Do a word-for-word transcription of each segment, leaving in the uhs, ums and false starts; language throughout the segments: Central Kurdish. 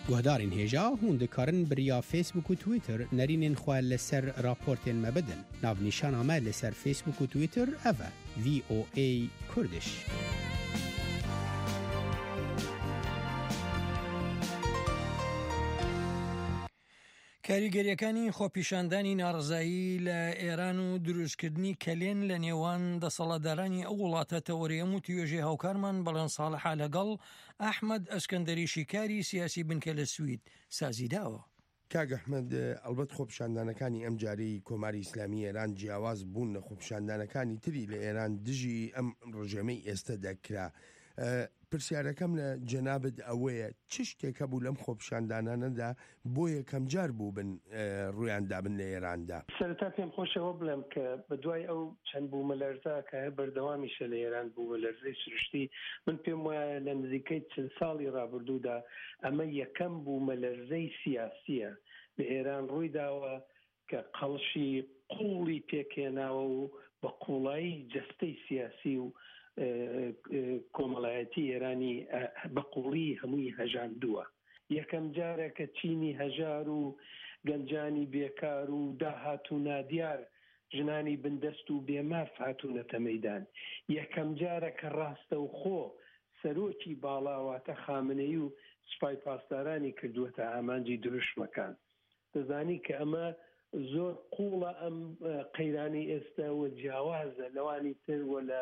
گهدارین هێژا هون دikarin biriya Facebook û Twitter nerînên xwe li ser raportên me bidin. Navnîşana me li ser Facebook û Twitter ev e V O A Kurdish. کاریگەریەکانی خۆپیشاندانی ناڕزایی لە ئێران و دروستکردنی کەلێن لە نێوان دەسەڵاتدارانی ئەو وڵاتە تەوەریەم و توێژێ هاوکارمان بەڵێن ساڵحا لەگەڵ ئەحمەد ئەسکەندەری شیکاری سیاسی بنکە لە سوید سازیداوە. کاگ ئەحمەد ئەلبەت خۆپیشاندانەکانی ئەم جارەی کۆماری ئیسلامی ئێران جیاواز بوون لە خۆپیشاندانەکانی تری لە ئێران دژی ئەم ڕژێمەی ئێستا دەکرا. پرسیارەکەم لە جەنابەت ئەوەیە چ شتێکە بوو لەم خۆپیشاندانانەدا بۆ یەکەم جار بوو بن ڕویان دابن لە ئێراندا؟ سەرەتا پێم خۆشەوە بڵێم کە بەدوای ئەو چەند بوومە لەرزە کە بەردەوامیشە لە ئێران بوو لەرزەی سروشتی، من پێم وایە لە نزیکەی چل ساڵی ڕابردوودا ئەمە یەکەم بوومە لەرزەی سیاسیە لە ئێران ڕووی داوە کە قەڵشی قوڵی پێکێناوە و بە قوڵایی جەستەی سیاسی و کۆمەڵایەتی ئێرانی بە قوڵی هەمووی هەژاندووە. یەکەم جارە کە چینی هەژار و گەنجانی بێکار و داهات و نادیار ژنانی بندەست و بێماف هاتوونەتە مەیدان. یەکەم جارە کە ڕاستە و خۆ سەرۆکی باڵاواتە خامنەی و سوپای پاسدارانی کردووەتە ئامانجی دروشمەکان. دەزانی کە ئەمە زۆر قوڵە ئەم قەیرانی ئێستا و جیاوازە لەوانی تر وە لە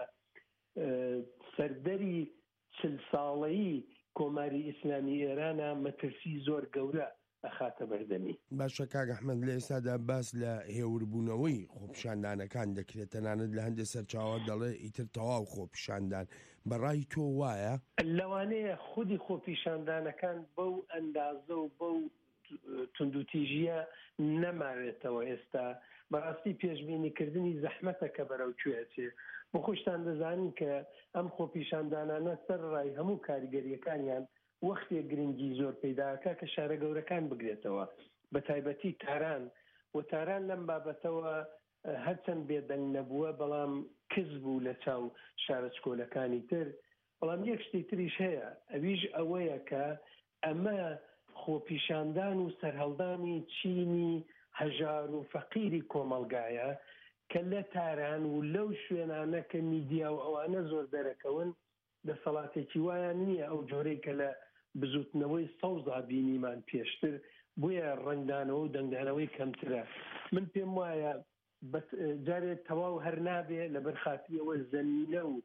سەردەری چل ساڵەیی کۆماری ئیسلامی ئێرانە مەترسی زۆر گەورە ئەخاتە بەردەمی. باشە کاگ ئەحمەد، لە ئێستادا باس لە هێوربوونەوەی خۆپیشاندانەکان دەکرێت، تەنانەت لە هەندێک سەرچاوە دەڵێ ئیتر تەواو خۆپیشاندان. بەڕای تۆ وایە؟ لەوانەیە خودی خۆپیشاندانەکان بەو ئەندازە و بەو توندوتیژیە نەماوێتەوە ئێستا. بەڕاستی پێشبینیکردنی زەحمەتە کە بەرەو کوێچێ. بۆ خۆشتان دەزانین کە ئەم خۆپیشاندانانە سەر ڕای هەموو کاریگەریەکانیان وەختێک گرنگی زۆر پەیداکە کە شارە گەورەکان بگرێتەوە، بە تایبەتی تاران. و تاران لەم بابەتەوە هەرچەند بێدەنگ نەبووە بەڵام کز بوو لە چاو شارە چکۆلەکانی تر. بەڵام یەک شتی تریش هەیە، ئەویش ئەوەیە کە ئەمە خۆپیشاندان و سەرهەڵدانی چینی هەژار و فەقیری کۆمەلگایە کە لە تاران و لەو شوێنانە کە میدیا و ئەوانە زۆر دەرەکەون دەسەڵاتێکی وایان نییە ئەو جۆرەی کە لە بزوتنەوەی سەوزا بینیمان پێشتر، بۆیە ڕنگدانەوە و دەنگدانەوەی کەمترە. من پێم وایە جارێت تەواو هەر نابێ لە بەرخاتیەوە زەمینە و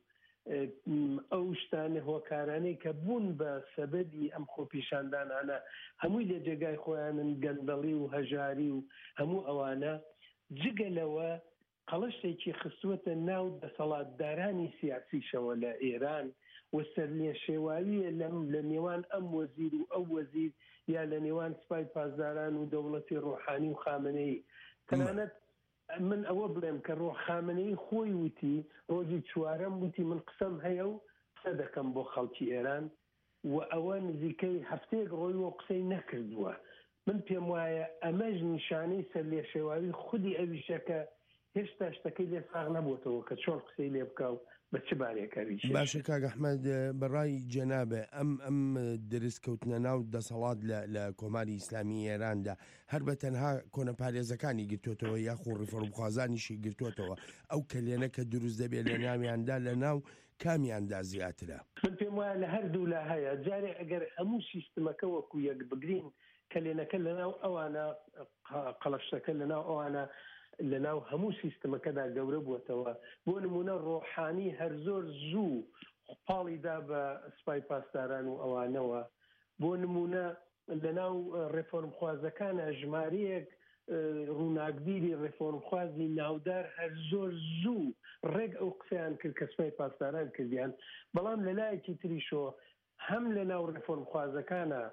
ئەو شتانە هۆکارانەی کە بوون بە سەبەبی ئەم خۆپیشاندانانە هەمووی لە جێگای خۆیانن، گەندەڵی و هەژاری و هەموو ئەوانە جگەلەوە قەڵەشێکی خستووەتە ناو دەسەڵاتدارانی سیاسیشەوە لە ئێران و سەرلێ شێواویە لەم لە نێوان ئەم وەزیر و ئەو وەزیر یا لە نێوان سوپای پاسداران و دەوڵەتی ڕۆحانی و خامنەیی. تەنانەت من ئەوە بڵێم کە ڕۆحخامنەی خۆی وتی ڕۆژی چوارەم وتی من قسەم هەیە و قسە دەکەم بۆ خەڵکی ئێران، و ئەوە نزیکەی هەفتەیەک ڕۆی و قسەی نەکردووە. من پێم وایە ئەمەش نیشانەی سەرلێ شێواوی خودی ئەویشەکە هێشتا شتەکەی لێ ساغ نەبووتەوە کە چۆن قسەی لێ بکە و بە چ بارێکەوی. باشە کاگ ئەحمەد، بەڕای جەنابێ ئەم ئەم دروستکەوتنە ناو دەسەڵات لە کۆماری ئیسلامی ئێراندا هەر بە تەنها کۆنەپارێزەکانی گرتوێتەوە یاخۆ ڕیفەڕبخوازانیشی گرتوێتەوە، ئەو کەلێنە کە دروست دەبێت لە ناویاندا لە ناو کامیاندا زیاترە؟ من پێم وایە لە هەردوو لا هەیە. جارێ ئەگەر هەموو سیستمەکە وەکو یەک بگرین کەلێنەکە لەناو ئەوانە قەڵەشتەکە لەناو ئەوانە لەناو هەموو سیستمەکەدا گەورە بووتەوە. بۆ نمونە ڕۆحانی هەر زۆر زوو پاڵیدا بە سوپای پاسداران و ئەوانەوە. بۆ نمونە لەناو ڕێفۆرمخوازەکانە ژمارەیەک ڕووناکبیری ڕێفۆرمخوازی ناودار هەر زۆر زوو ڕێک ئەو قسەیان کرد کە سوپای پاسداران کردیان. بەڵام لەلایەکی تریشۆ هەم لەناو ڕێفۆرمخوازەکانە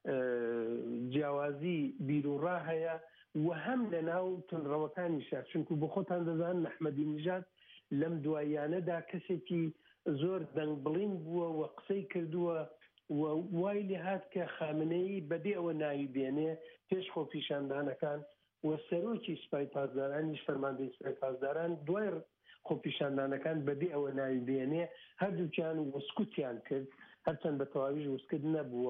جیاوازی بیرروڕا هەیە و هەم لە ناو تونڕەوەکانیشە، چونکو بۆ خۆتان دەزانن ئەحمەدی نیژاد لەم دواییانەدا کەسێکی زۆر دەنگبڵین بووە و قسەی کردووە و وای لێ هات کە خامنەیی بەبێ ئەوە ناوی بێنێ پێش خۆپیشاندانەکان و سەرۆکی سوپای پاسدارانیش فەرماندەی سوپای پاسداران دوای خۆپیشاندانەکان بەبێ ئەوە ناوی بێنێ هەردووکیان وسکوتیان کرد، هەرچەند بە تەواویش وسکت نەبووە.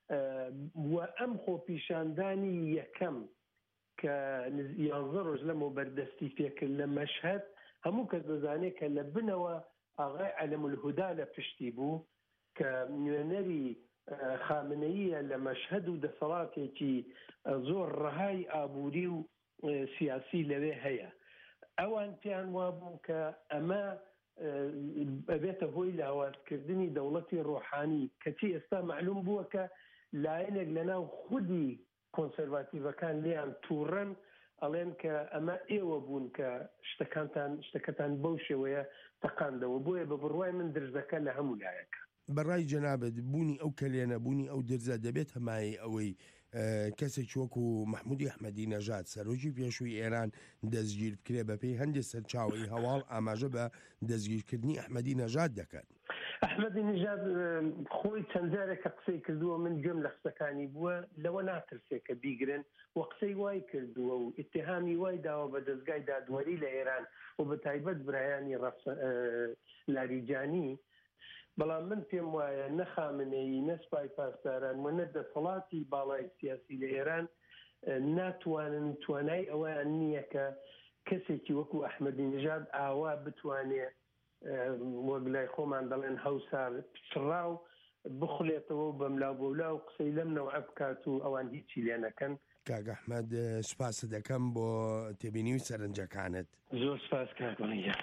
و ئەم خۆپیشاندانی یەکەم کە یانزە ڕۆژ لەمە بەردەستی پێکرد لە مەشهەد هەموو کەس دەزانێت کە لە بنەوە ئاغای عەلەمولهودا لە پشتی بوو کە نوێنەری خامنەییە لە مەشهەد و دەسەڵاتێکی زۆر ڕەهای ئابووری و سیاسی لەوێ هەیە. ئەوان پێیان وابوو کە ئەمە بەبێتە هۆی لاوازکردنی دەوڵەتی ڕۆحانی کەچی ئێستا معلوم بووە کە لایەنێک لەناو خودی کۆنسەرواتیڤەکان لیان تووڕەن ئەڵێن کە ئەمە ئێوە بوون کە شتەکانتان شتەکەتان بەو شێوەیە تەقاندەوە بۆیە بە بڕوای من درزەکە لە هەموو لایەکە. بەڕای جەنابەت بوونی ئەو کەلێنە بوونی ئەو درزە دەبێت هەمای ئەوەی کەسێک وەکو محمودی ئەحمەدی نەژاد سەرۆکی پێشووی ئێران دەستگیر بکرێ بەپێی هەندێک سەرچاوی هەواڵ ئاماژە بە دەستگیرکردنی ئەحمەدی نەژاد دەکات. ئەحمەدی نەژاد خۆی چەند جارێکە قسەی کردووە من گوێم لە قسەکانی بووە لەوە ناترسێت کە بیگرن و قسەی وای کردووە و ئیتیهامی وای داوە بە دەستگای دادوەری لە ئێران و بە تایبەت برایانی لاریجانی. بەڵام من پێم وایە نە خامنەیی نە سوپای پاسداران و نە دەسەڵاتی باڵای سیاسی لە ئێران ناتوانن توانای ئەوەیان نییە کە کەسێکی وەکو ئەحمەدی نەژاد ئاوا بتوانێت وەک لای خۆمان دەڵێن هەوسار پچڕاو بخڵێتەوە و بەملاو بەولا و قسەی لەم نەوعە بکات و ئەوان هیچی لێ نەکەن. کاک ئەحمەد سوپاس دەکەم بۆ تێبینی و سەرنجەکانت. زۆر سوپاس کاکۆنیە.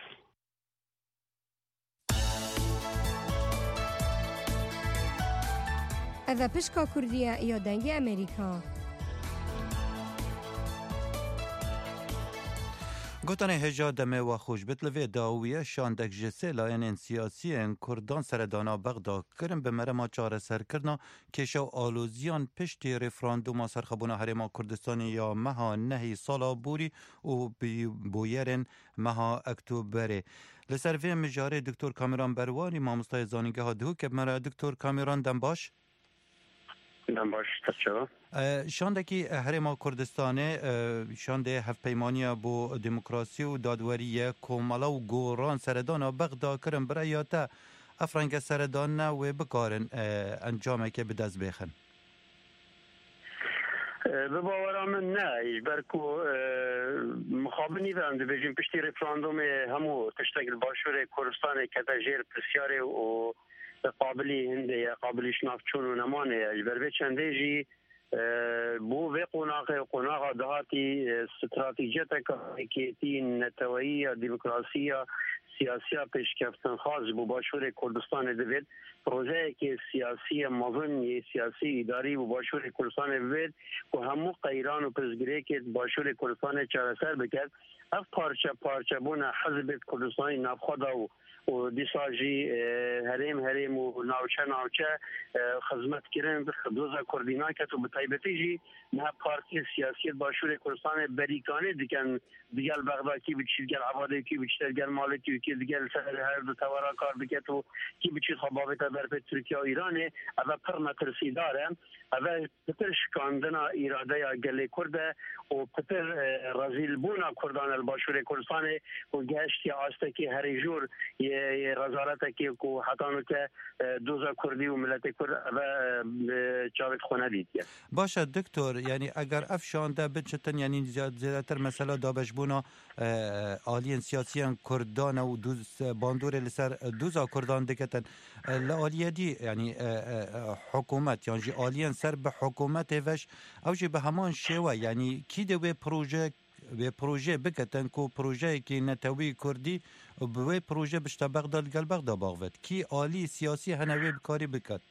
ئەڤە پشکا کوردیە یا دەنگی ئەمریکا. گوتانê hêja demê wa xweş bit li vê dawiye şandek ji sê layên siyasiyên Kurdan seredana Bexda kirin bi merema çareserkirina kêşa aloziyan piştî referanduma serxebûna Herêma Kurdistanê ya meha nehî sala borî û bûyerên meha Ektûberê. Li ser vê mijarê Diktor Kameran Berwanî mamostayê zanîngeha dihûk mere Diktor Kameran dem baş. شاندکی هرما کردستانه شانده هفپیمانیا بو دموکراسی و دادوریه کومالا و گوران سردان بغدا کرن برای تا افرنگ سردان نه و بکارن انجامه که به دست بخن به باورم نه برکو مخابنی و اند بجیم پشتی رفراندوم همو تشتگل باشور کردستان که تجیر پرسیاره و قابلی هنده قابلی شنافتشون و نمانه البر به چنده جی بو و قناق قناق دهاتی استراتیجیت کاکیتی نتوایی دموکراسی سیاسی پیشکفتن خاص بو باشور کردستان دوید پروژه که سیاسی مزن سیاسی اداری بو باشور کردستان دوید و همو قیران و پزگیری که باشور کردستان چارسر بکرد اف پارچه پارچه بون حزب کردستانی نفخدا و و دیساجی هریم هریم و ناوچه ناوچه خدمت کردن دوزا کوردینا که تو بتایبتی جی نه پارتی سیاسی باشور کردستان بریکانه دیگن دیگر بغداد کی بچید دیگر عباده کی بچید دیگر مالکی کی دیگر سر هر دو توارا کار بکت و کی بچید خبابت در به ترکیه و ایران اول پر مترسی داره اول پتر شکاندنا اراده یا گلی کرده و پتر رزیل بونا کردان الباشور کردستان و گشتی آسته کی هر جور رزارت کی کو حتانو که دوزا کردی و ملت کرد و جاوید خونه دید باشه دکتر یعنی اگر افشانده بچتن یعنی زیادتر مثلا دابش بونا آلین سیاسیان کردان و دوز باندور لسر دوزا کردان دکتن لآلیه دی یعنی حکومت یعنی جی آلین سر به حکومت وش او جی به همان شوه یعنی کی دوی پروژه به پروژه بکتن کو پروژه کی نتوی کردی و به پروژه بشتا بغداد گل بغداد باغوت کی آلی سیاسی هنوی بکاری بکت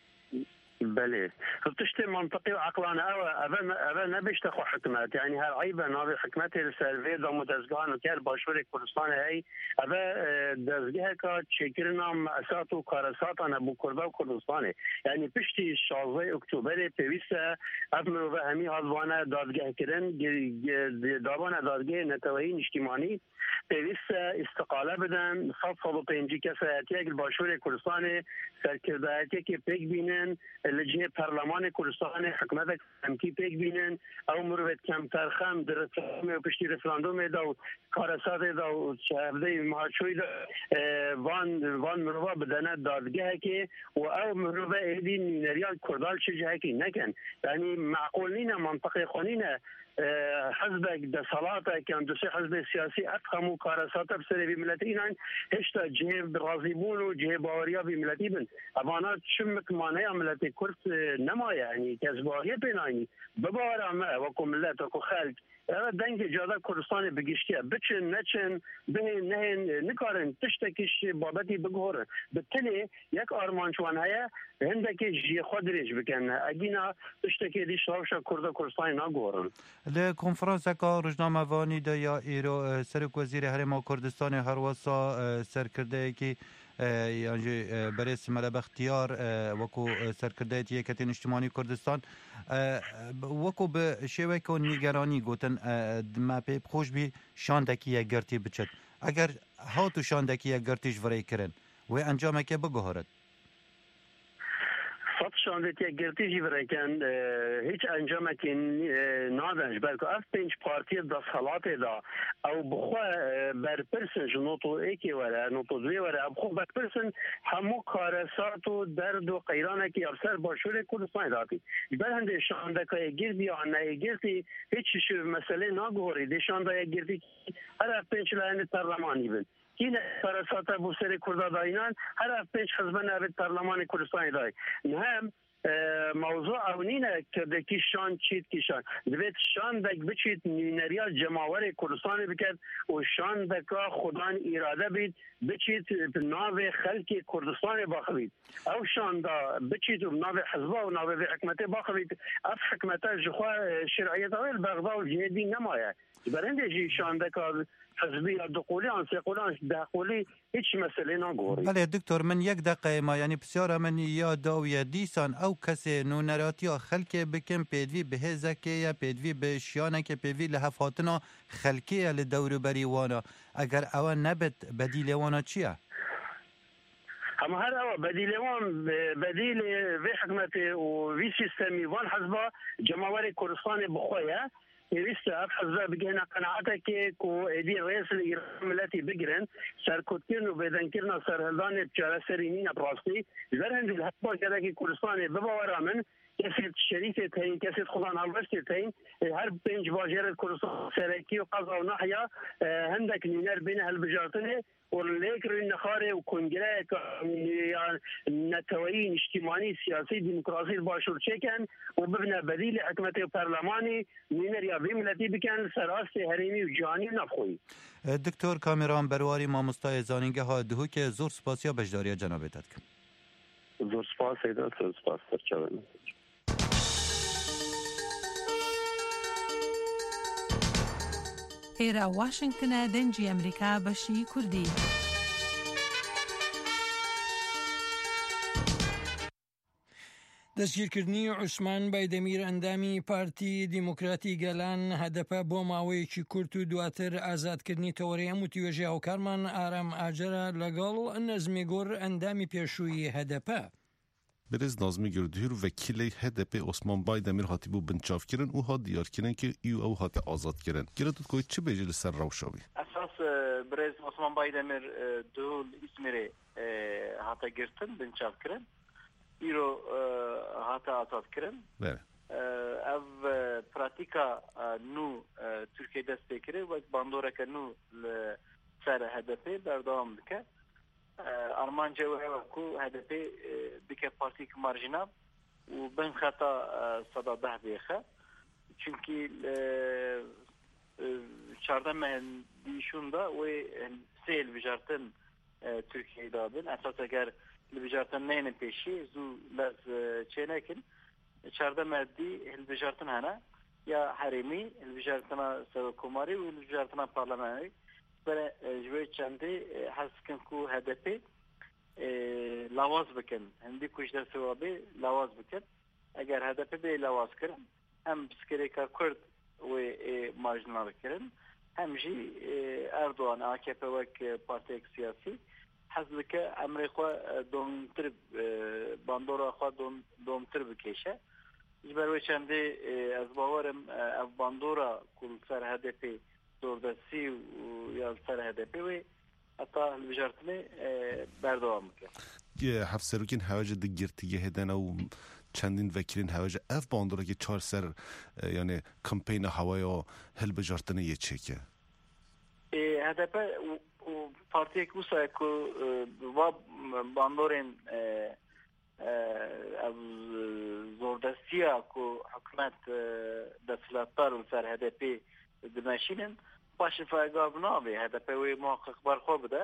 بله تشتي منطقي وعقلانه اول اول نبيش تخو حكمات يعني هالعيبه نابي حكمات السلفيه دو متزقان وكال باشوري كردستان هي اول دزجها كا تشكرنا اساتو كارسات انا بو كردا وكردستان يعني بشتي شازي اكتوبر بيسا ابن فهمي هذوانا دادجه كرن دابانا دادجه نتوهي اجتماعي بيسا استقاله بدن خاصه بينجي كساتيك الباشوري كردستان سركرداتي كي بيك بينن لجهه پارلمان کردستان حکومت امکی پیک بینن او مروت کم ترخم در رفراندوم پشتی رفراندوم دا و کارسات دا و شهرده مهاچوی دا وان وان مروا بدنه دادگه که و او مروا ایدی نریال کردال چه جه که نکن یعنی معقول نینه منطقه خونینه حزبك ده صلاته كان دوسي حزب سياسي افخموا كارسات بسري بملتين هشتا جهه راضيبون وجهه باوريا بملتين ابانات شمك مانيا ملتي كرت نما يعني كزباهيه بيناني ببارا ما وكو ملت وكو خلق هذا دنگ جاده کردستان بگیشتیه بچن نچن به نه نکارن تشتکیش بابتی بگهره بالتالي یک آرمانچوان هیا هندکی جی خود ریش بکنه اگینا تشتکی دیش روش کرد کردستان نگورن لکنفرانس کا روزنامه وانی دا یا ایرو سرک وزیر هرما کردستان هروسا سرکرده کی یعنی برس ملب اختیار وکو سرکرده یکتین اجتماعی کردستان وکو به شیوه که نیگرانی گوتن ما پیب خوش بی شاندکی یک گرتی بچد اگر هاتو شاندکی یک گرتیش وری کرن و انجام که بگهارد صد شاندتی یک گرتیجی برای کن هیچ انجام که نادنش بلکه اف پنج پارتی دا صلات دا او بخوا برپرسن نوتو ایکی وره نوتو دوی وره بخوا برپرسن همو کارسات و درد و قیرانه که افسر باشور کردستان داتی بر هنده شاندکا یک گرتی یا نه گرتی هیچ شو مسئله ناگوری دی شانده یک گرتی هر اف پنج لعنه پارلمانی بند این کارسات بسر کرد داینان هر اف پنج حزب نوید پارلمان کردستان دای هم موضوع اونینه که دکی شان چیت کشان دوید شان دک بچیت نریال جماور کردستان بکرد و شان دکا خدان اراده بید بچیت ناو خلق کردستان باخوید او شان دا بچیت ناو حزبا و ناو حکمت باخوید اف حکمت جخوا شرعیت اویل بغضا و جهدی نمایه برنده جی شان دکا حزبی دقولی آن سقولان دقولی هیچ مسئله نگوری. بله دکتر من یک دقیقه ما یعنی بسیار من یاد داوی دیسان او کسی نونراتی ها خلک بکن پیدوی به هزکه یا پیدوی به شیانه که پیدوی لحفاتنا خلکی لدور بری وانا اگر او نبت بدیل وانا چیه؟ اما هر او بدیل وان بدیل وی حکمت و وی سیستمی وان حزبا جماور کردستان بخواه ویست اف حزب بگهنا قناعته که کو ایدی رئیس ایران ملتی بگیرن سرکوتکرن و بیدنکرن سرهلدان چاره سرینین براستی زرهند الحبا کده که کردستان بباورا من کسی شریف تین کسی خدا نالوشت تین هر پنج واجر کردستان سرکی و قضا و نحیا هندک نینر بین هالبجارتنه ولكن النخاري وكونجرا نتوين اجتماعي سياسي ديمقراطي باشور تشيكن وببنى بديل حكمة برلماني من رياضي ملتي بكن سراسي هريمي وجاني نفخوي دکتر کامران برواری مامۆستای زانینگە ها دهوک زۆر سپاسیا بەشداریە جەنابێتت کەم زۆر سپاس ایداد زۆر سپاس سەرچاوێن ئێرە واشنگتنە دەنجی ئەمریکا بەشی کوردی دەستگیرکردنی عوسمان بایدەمیر ئەندامی پارتی دیموکراتی گەلان هەدەپە بۆ ماوەیەکی کورت و دواتر ئازادکردنی تەوەریە هەموو توێژی هاوکارمان ئارام ئاجرە لەگەڵ نەزمی گۆڕ ئەندامی پێشووی هەدەپە برز نازمی گردهیر وکیل هدپ عثمان بایدەمیر هاتی بو بنچاف کرن و ها دیار کرن که ایو او هات آزاد کرن گرتت کوی چه بیجل سر روشاوی اساس برز عثمان بایدەمیر دول اسمره هاتا گرتن بنچاف کرن ایرو هاتا آزاد کرن بله او پراتیکا نو ترکیه دست بکره و باندوره که نو سر هدپ بردام بکه آرمان جوهر کو هدف بک پارتی که مارجینال و بین خطا صدا ده بیخه چونکی چهارده مهندیشون دا و سیل بجارتن ترکیه دادن اساس اگر بجارتن نین پیشی زو لز چه نکن چهارده مهندی هل بجارتن هنه یا حریمی هل بجارتن سوکوماری و هل بجارتن پارلمانی برای جوی چنده حس کن کو هدفی لواز بکن هندی کشتر سوابه لواز بکن اگر هدفی به لواز کرن هم بسکری که کرد و مارجنال کرن هم جی اردوان آکپ وک پارتی سیاسی حەزەکە ئەمریکا دۆمتر باندۆرا خوا دۆمتر بکێشە ژبەرەوەی چەندێ ئەس باوەرم ئەف باندۆرا کول سەر هەدەپێ زۆردەستی و یا سەر هەدەپێ وێ هەتا هەڵبژاردنێ بەردەوام بکە هەفسەرۆکین هەواژە دگرتیگە هێدەنە و چەندین vekilin hewece ev bandorekî çar ser yani kampeyna hewaya hilbijartinê yê çêke. H D P partiyek wisa ku va bandorên ev zordestiya ku hikûmet desthilatdar û ser H D P dimeşînin başê fegav nabe H D P wê muhaqqaq berxwe bide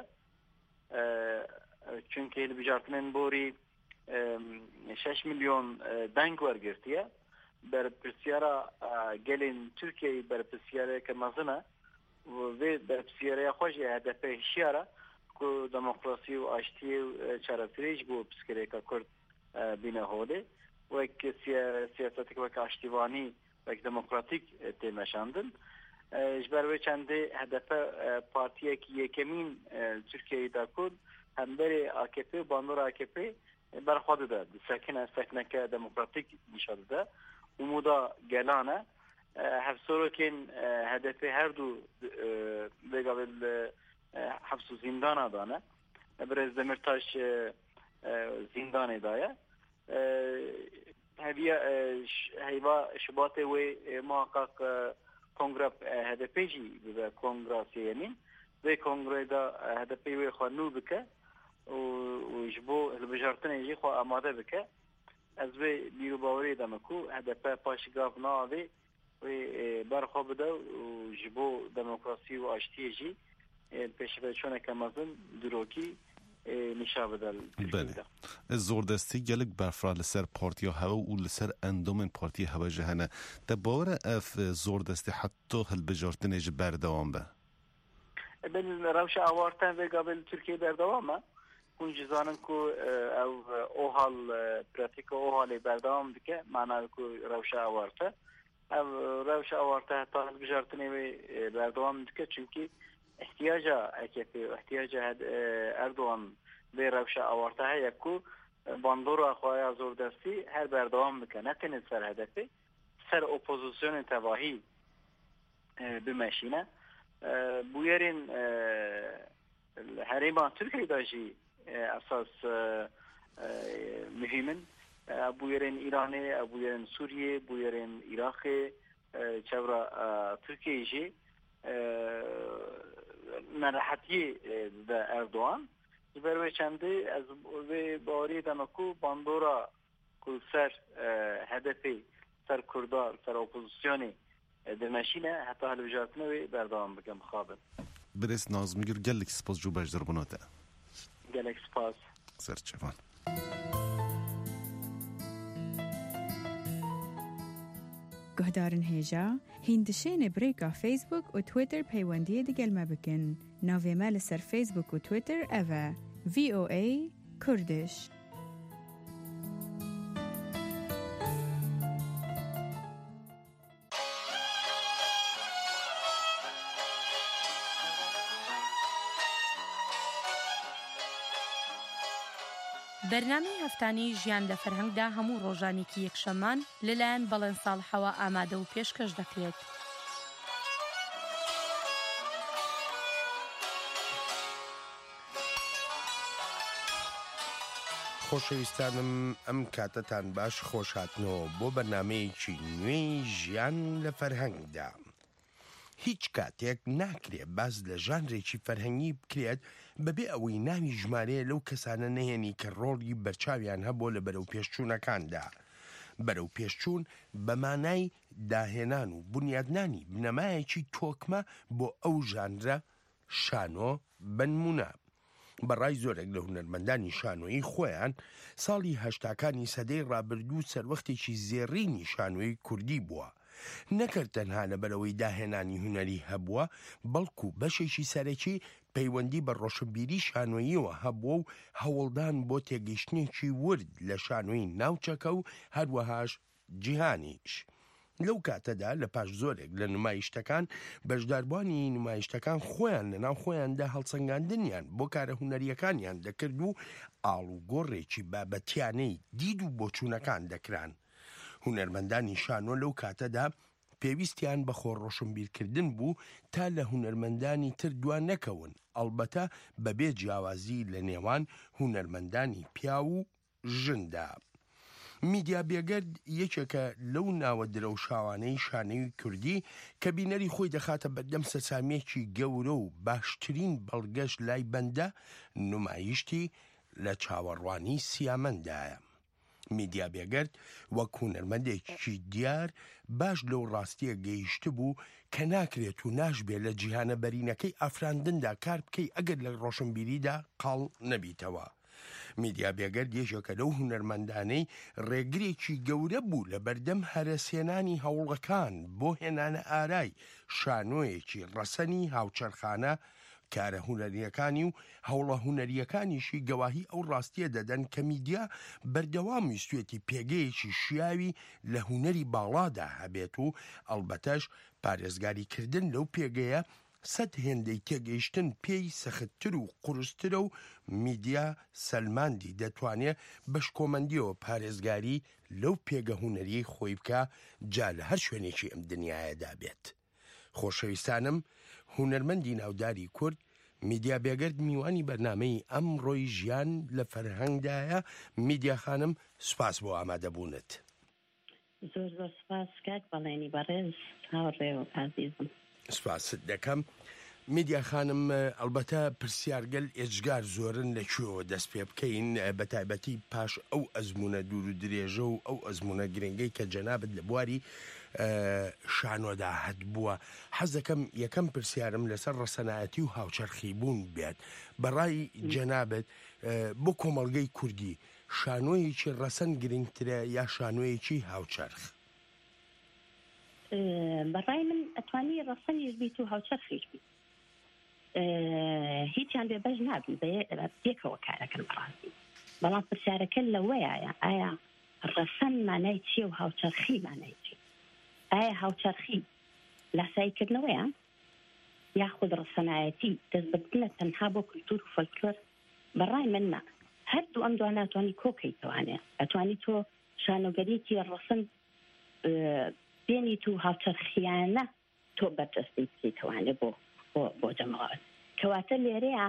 çünkü hilbijartinên borî شش milyon deng wergirtiye berpirsiyara gelên Türkiye'yi berpirsiyareke mezin e ve berpirsiyaraya xwe jî H D P hişyar e ku demokrasî û aştiyê û çareserî ji bo pirsgirêka Kurd bîne holê wek siyasetek wek aştîvanî wek demokratîk tê meşandin ji ber wê çendê H D P partiyekî yekemîn Türkiye'yi da Kurd hemberê A K P bandora A K P برخواد ده سکن سکنک دموکراتیک نشان ده umuda gelane hevsorokin hedefi her du legavel hevsu zindana dane Brez Demirtaş zindane daya heviya heyva şubatı ve muhakkak kongre H D P ji ve kongresi yemin ve kongreda H D P ve xanu bike و جبو البجارتنه يجي خو اماده بك ازوي بيرو باوري دمكو هذا باش غافنا وي برخو بده وجبو ديمقراطي واشتيجي پیشوچونه کمازن دروکی نشا بدل بله زور دستی گلک برفرال سر پارتیا هوا و لسر اندومن پارتی هوا جهنه ده باور اف زور دستی حتی هالبجارتنه جي بردوام به بن روش اوارتن و قبل ترکیه بردوامه اون جزانن کو او اوهال پراتیک اوهال بردام دکه معنی کو روش اوارته او روش اوارته تا بجارتنی بردام دکه çünkü ihtiyaca A K P ihtiyaca Erdoğan ve روش اوارته هيا کو باندورا خویا زور دستی her بردام دکه نه تنه سر هدفی سر اپوزیسیون تواهی بمشینه bu yerin herima Türkiye'de jî esas mühimin bu yerin İran'ı, bu yerin Suriye, bu yerin Irak'ı çevre Türkiye jî merahatiye de Erdoğan ve çendi az ve bari demeku bandora ku ser H D P ser Kurdar ser opozisyonu دماشینه حتی حال وجاتنه و بردام بکم خابن برس نازمیگر گلک سپاس جو بجدر بناته گلک سپاس سرچوان گهدارن هیجا هندشین بریکا فیسبوک و تویتر پیوندی دیگل مبکن ناوی مال سر فیسبوک و تویتر اوه وی او ای کردش بەرنامەی هەفتانەی ژیان لە فەرهەنگدا هەموو ڕۆژانێکی یەکشەممان لەلایەن بەڵێن ساڵحەوە ئامادە و پێشکەش دەکرێت. خۆشەویستانم ئەم کاتەتان باش خۆش هاتنەوە بۆ بەرنامەیەکی نوێی ژیان لە فەرهەنگدا. هیچ کاتێک ناکرێت باز لە ژانرێکی فەرهەنگی بکرێت بەبێ ئەوەی ناوی ژمارەیە لەو کەسانە نەهێنی کە ڕۆڵی بەرچاویان هەبوو لە بەرەو پێشچوونەکاندا. بەرەو پێشچوون بەمانای داهێنان و بنیادنانی بنەمایەکی تۆکمە بۆ ئەو ژانرە شانۆ بنمونە. بەڕای زۆرێک لە هونەرمەندانی شانۆیی خۆیان ساڵی هەشتاکانی سەدەی ڕابردوو سەروەختێکی زێڕینی شانۆیی کوردی بووە. نەکرد تەنها لەبەرەوەی داهێنانی هونەری هەبووە بەڵکو بەشێکی سەرەکی پەیوەندی بە ڕۆشنبیری شانۆییەوە هەبووە و هەوڵدان بۆ تێگەیشتنێکی ورد لە شانۆیی ناوچەکە و هەروەهاش جیهانیش. لەو کاتەدا لە پاش زۆرێک لە نمایشتەکان بەشداربوانی نمایشتەکان خۆیان لەناو خۆیاندا هەڵسەنگاندنیان بۆ کارە هونەریەکانیان دەکرد و ئاڵوگۆڕێکی بابەتیانەی دید و بۆچوونەکان دەکران. هونەرمەندانی شانۆ لەو کاتەدا پێویستیان بە خۆڕۆشنبیرکردن بوو تا لە هونەرمەندانی تر دوان نەکەون، ئەڵبەتە بەبێ جیاوازی لە نێوان هونەرمەندانی پیا و ژندا. میدیا بێگەرد یەکێکە لەو ناوە درەوشاوانەی شانەی کوردی کە بینەری خۆی دەخاتە بەردەم سەرسامێکی گەورە و باشترین بەڵگەشت لای بەندە نمایشتی لە چاوەڕوانی سیامەندایە. میدیا بێگەرد وەک هونەرمەندێکی دیار باش لەو ڕاستیە گەیشت بوو کە ناکرێت و ناشبێت لە جیهانە بەرینەکەی ئافراندندا کار بکەی ئەگەر لە ڕۆشنبیریدا قاڵ نەبیتەوە. میدیا بێگەرد یەکێکە لەو هونەرمەندانەی ڕێگرێکی گەورە بوو لە بەردەم هەرەسێنانی هەوڵەکان بۆ هێنانە ئارای شانۆیەکی ڕەسەنی هاوچەرخانە کارە هونەریەکانی و هەوڵە هونەریەکانیشی گەواهی ئەو ڕاستیە دەدەن کە میدیا بەردەوام ویستوێتی پێگەیەکی شیاوی لە هونەری باڵادا هەبێت و ئەڵبەتەش پارێزگاریکردن لەو پێگەیە سەد هێندەی تێگەیشتن پێی سەختتر و قورسترە و میدیا سەلماندی دەتوانێت بەشکۆمەندیەوە پارێزگاری لەو پێگە هونەری خۆی بکە جا لە هەر شوێنێکی ئەم دنیاەدا بێت. خۆشەویستانم، هونەرمەندی ناوداری کورد میدیا بێگەرد میوانی بەرنامەی ئەم ڕۆی ژیان لە فەرهەنگدایە. میدیا خانم، سوپاس بۆ ئامادەبوونت. زۆر زۆر سپاس کاک بەڵێنی بەڕێز هاوڕێ و ئازیزم. سپاست دەکەم. میدیا خانم، ئەلبەتە پرسیارگەل ئێجگار زۆرن لەکوێوە دەست پێ بکەین بە تایبەتی پاش ئەو ئەزمونە دوور و درێژە و ئەو ئەزمونە گرنگەی کە جەنابەت لە بواری شانۆدا هەت بووە. حەز دەکەم یەکەم پرسیارم لەسەر ڕەسەنایەتی و هاوچەرخی بوون بێت. بەڕای جەنابەت بۆ کۆمەڵگەی کوردی شانۆیەکی ڕەسەن گرنگترە یا شانۆیەکی هاوچەرخ؟ بەڕای من ئەتوانی ڕەسەنیش بیت و هاوچەرخیش بیت، هیچیان بێبەش نابن پێکەوە کارەکەن بەڕاستی. بەڵام پرسیارەکە لەوەیە ئایا ڕەسەن مانای چییە و هاوچەرخی مانای چی؟ ئایا هاوچەرخی لاساییکردنەوەیە یاخود ڕەسەنایەتی دەست بردنە تەنها بۆ کولتور و فۆلکلۆر؟ بەڕای من نا، هەردوو ئەم دوانە ئەتوانی کۆکەیتوانێ. ئەتوانی تۆ شانۆگەریەکی ڕەسەن بێنیت و هاوچەرخیانە تۆ بەردەستی بکەیتوانێ بۆ بۆ جەماوەت. کەواتە لێرەیە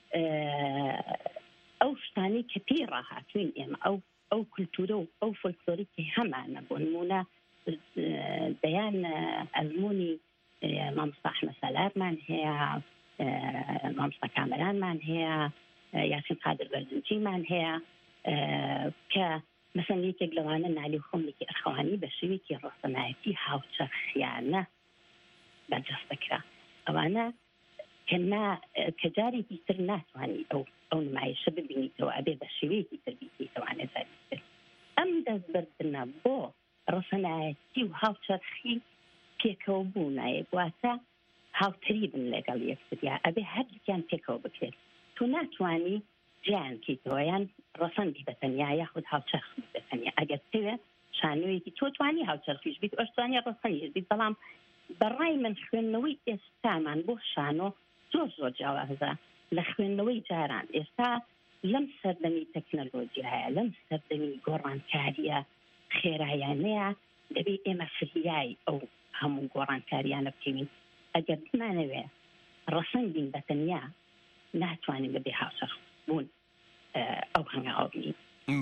ئەو شتانی کە پێی ڕاهاتوین ئێمە ئەو ئەو کولتورە و ئەو فۆلکلۆریکی هەمانە بۆ نمونە دەیان ئەزمموی مامۆستا ئەحمەد سالارمان هەیە، مامۆستا کامەرانمان هەیە، یاسین قادر بەرزنجیمان هەیە کە مەسەن یەکێک لەوانە نالی و خۆمێکی ئەرخەوانی بە شێوێکی ڕەسەنایەتی هاوچەرخیانە بەرجەست دەکرا. ئەوانە کە جارێکی تر ناتوانانی ئەو ئەو نمایشە ببینیتەوە ئەبێ بە شێوەیەکی تر بیتەوانێت جاری تر. ئەم دەستبردنە بۆ ڕەسەنایەتی و هاوچەرخی پێکەوە بوو نایە واتە هاوتری بن لەگەڵ یەکتریا، ئەبێ هەردووکیان پێکەوە بکرێت. تۆ ناتوانی جیان کەیتەوە یان ڕەسەندی بەتەنیا یاخود هاوچەرخی بەتەنیا. ئەگەر تەوێت شانۆیەکی تۆ توانی هاوچەرخیش بیت ئەشتوانی ڕەسەنیش بیت. بەڵام بەڕای من خوێندنەوەی ئێستامان بۆ شانۆ زۆر زۆر جیاوازە لە خوێندنەوەی جاران. ئێستا لەم سەردەمی تەکنەلۆجیایە، لەم سەردەمی گۆڕانکاریە خێرایانەیە دەبێت ئێمە فریای ئەو هەموو گۆڕانکاریانە بکەین. ئەگەر بمانەوێ ڕەسەن بین بەتەنیا ناتوانین بەبێ هاوچەرخ بوون ئەو هەنگاوە بین.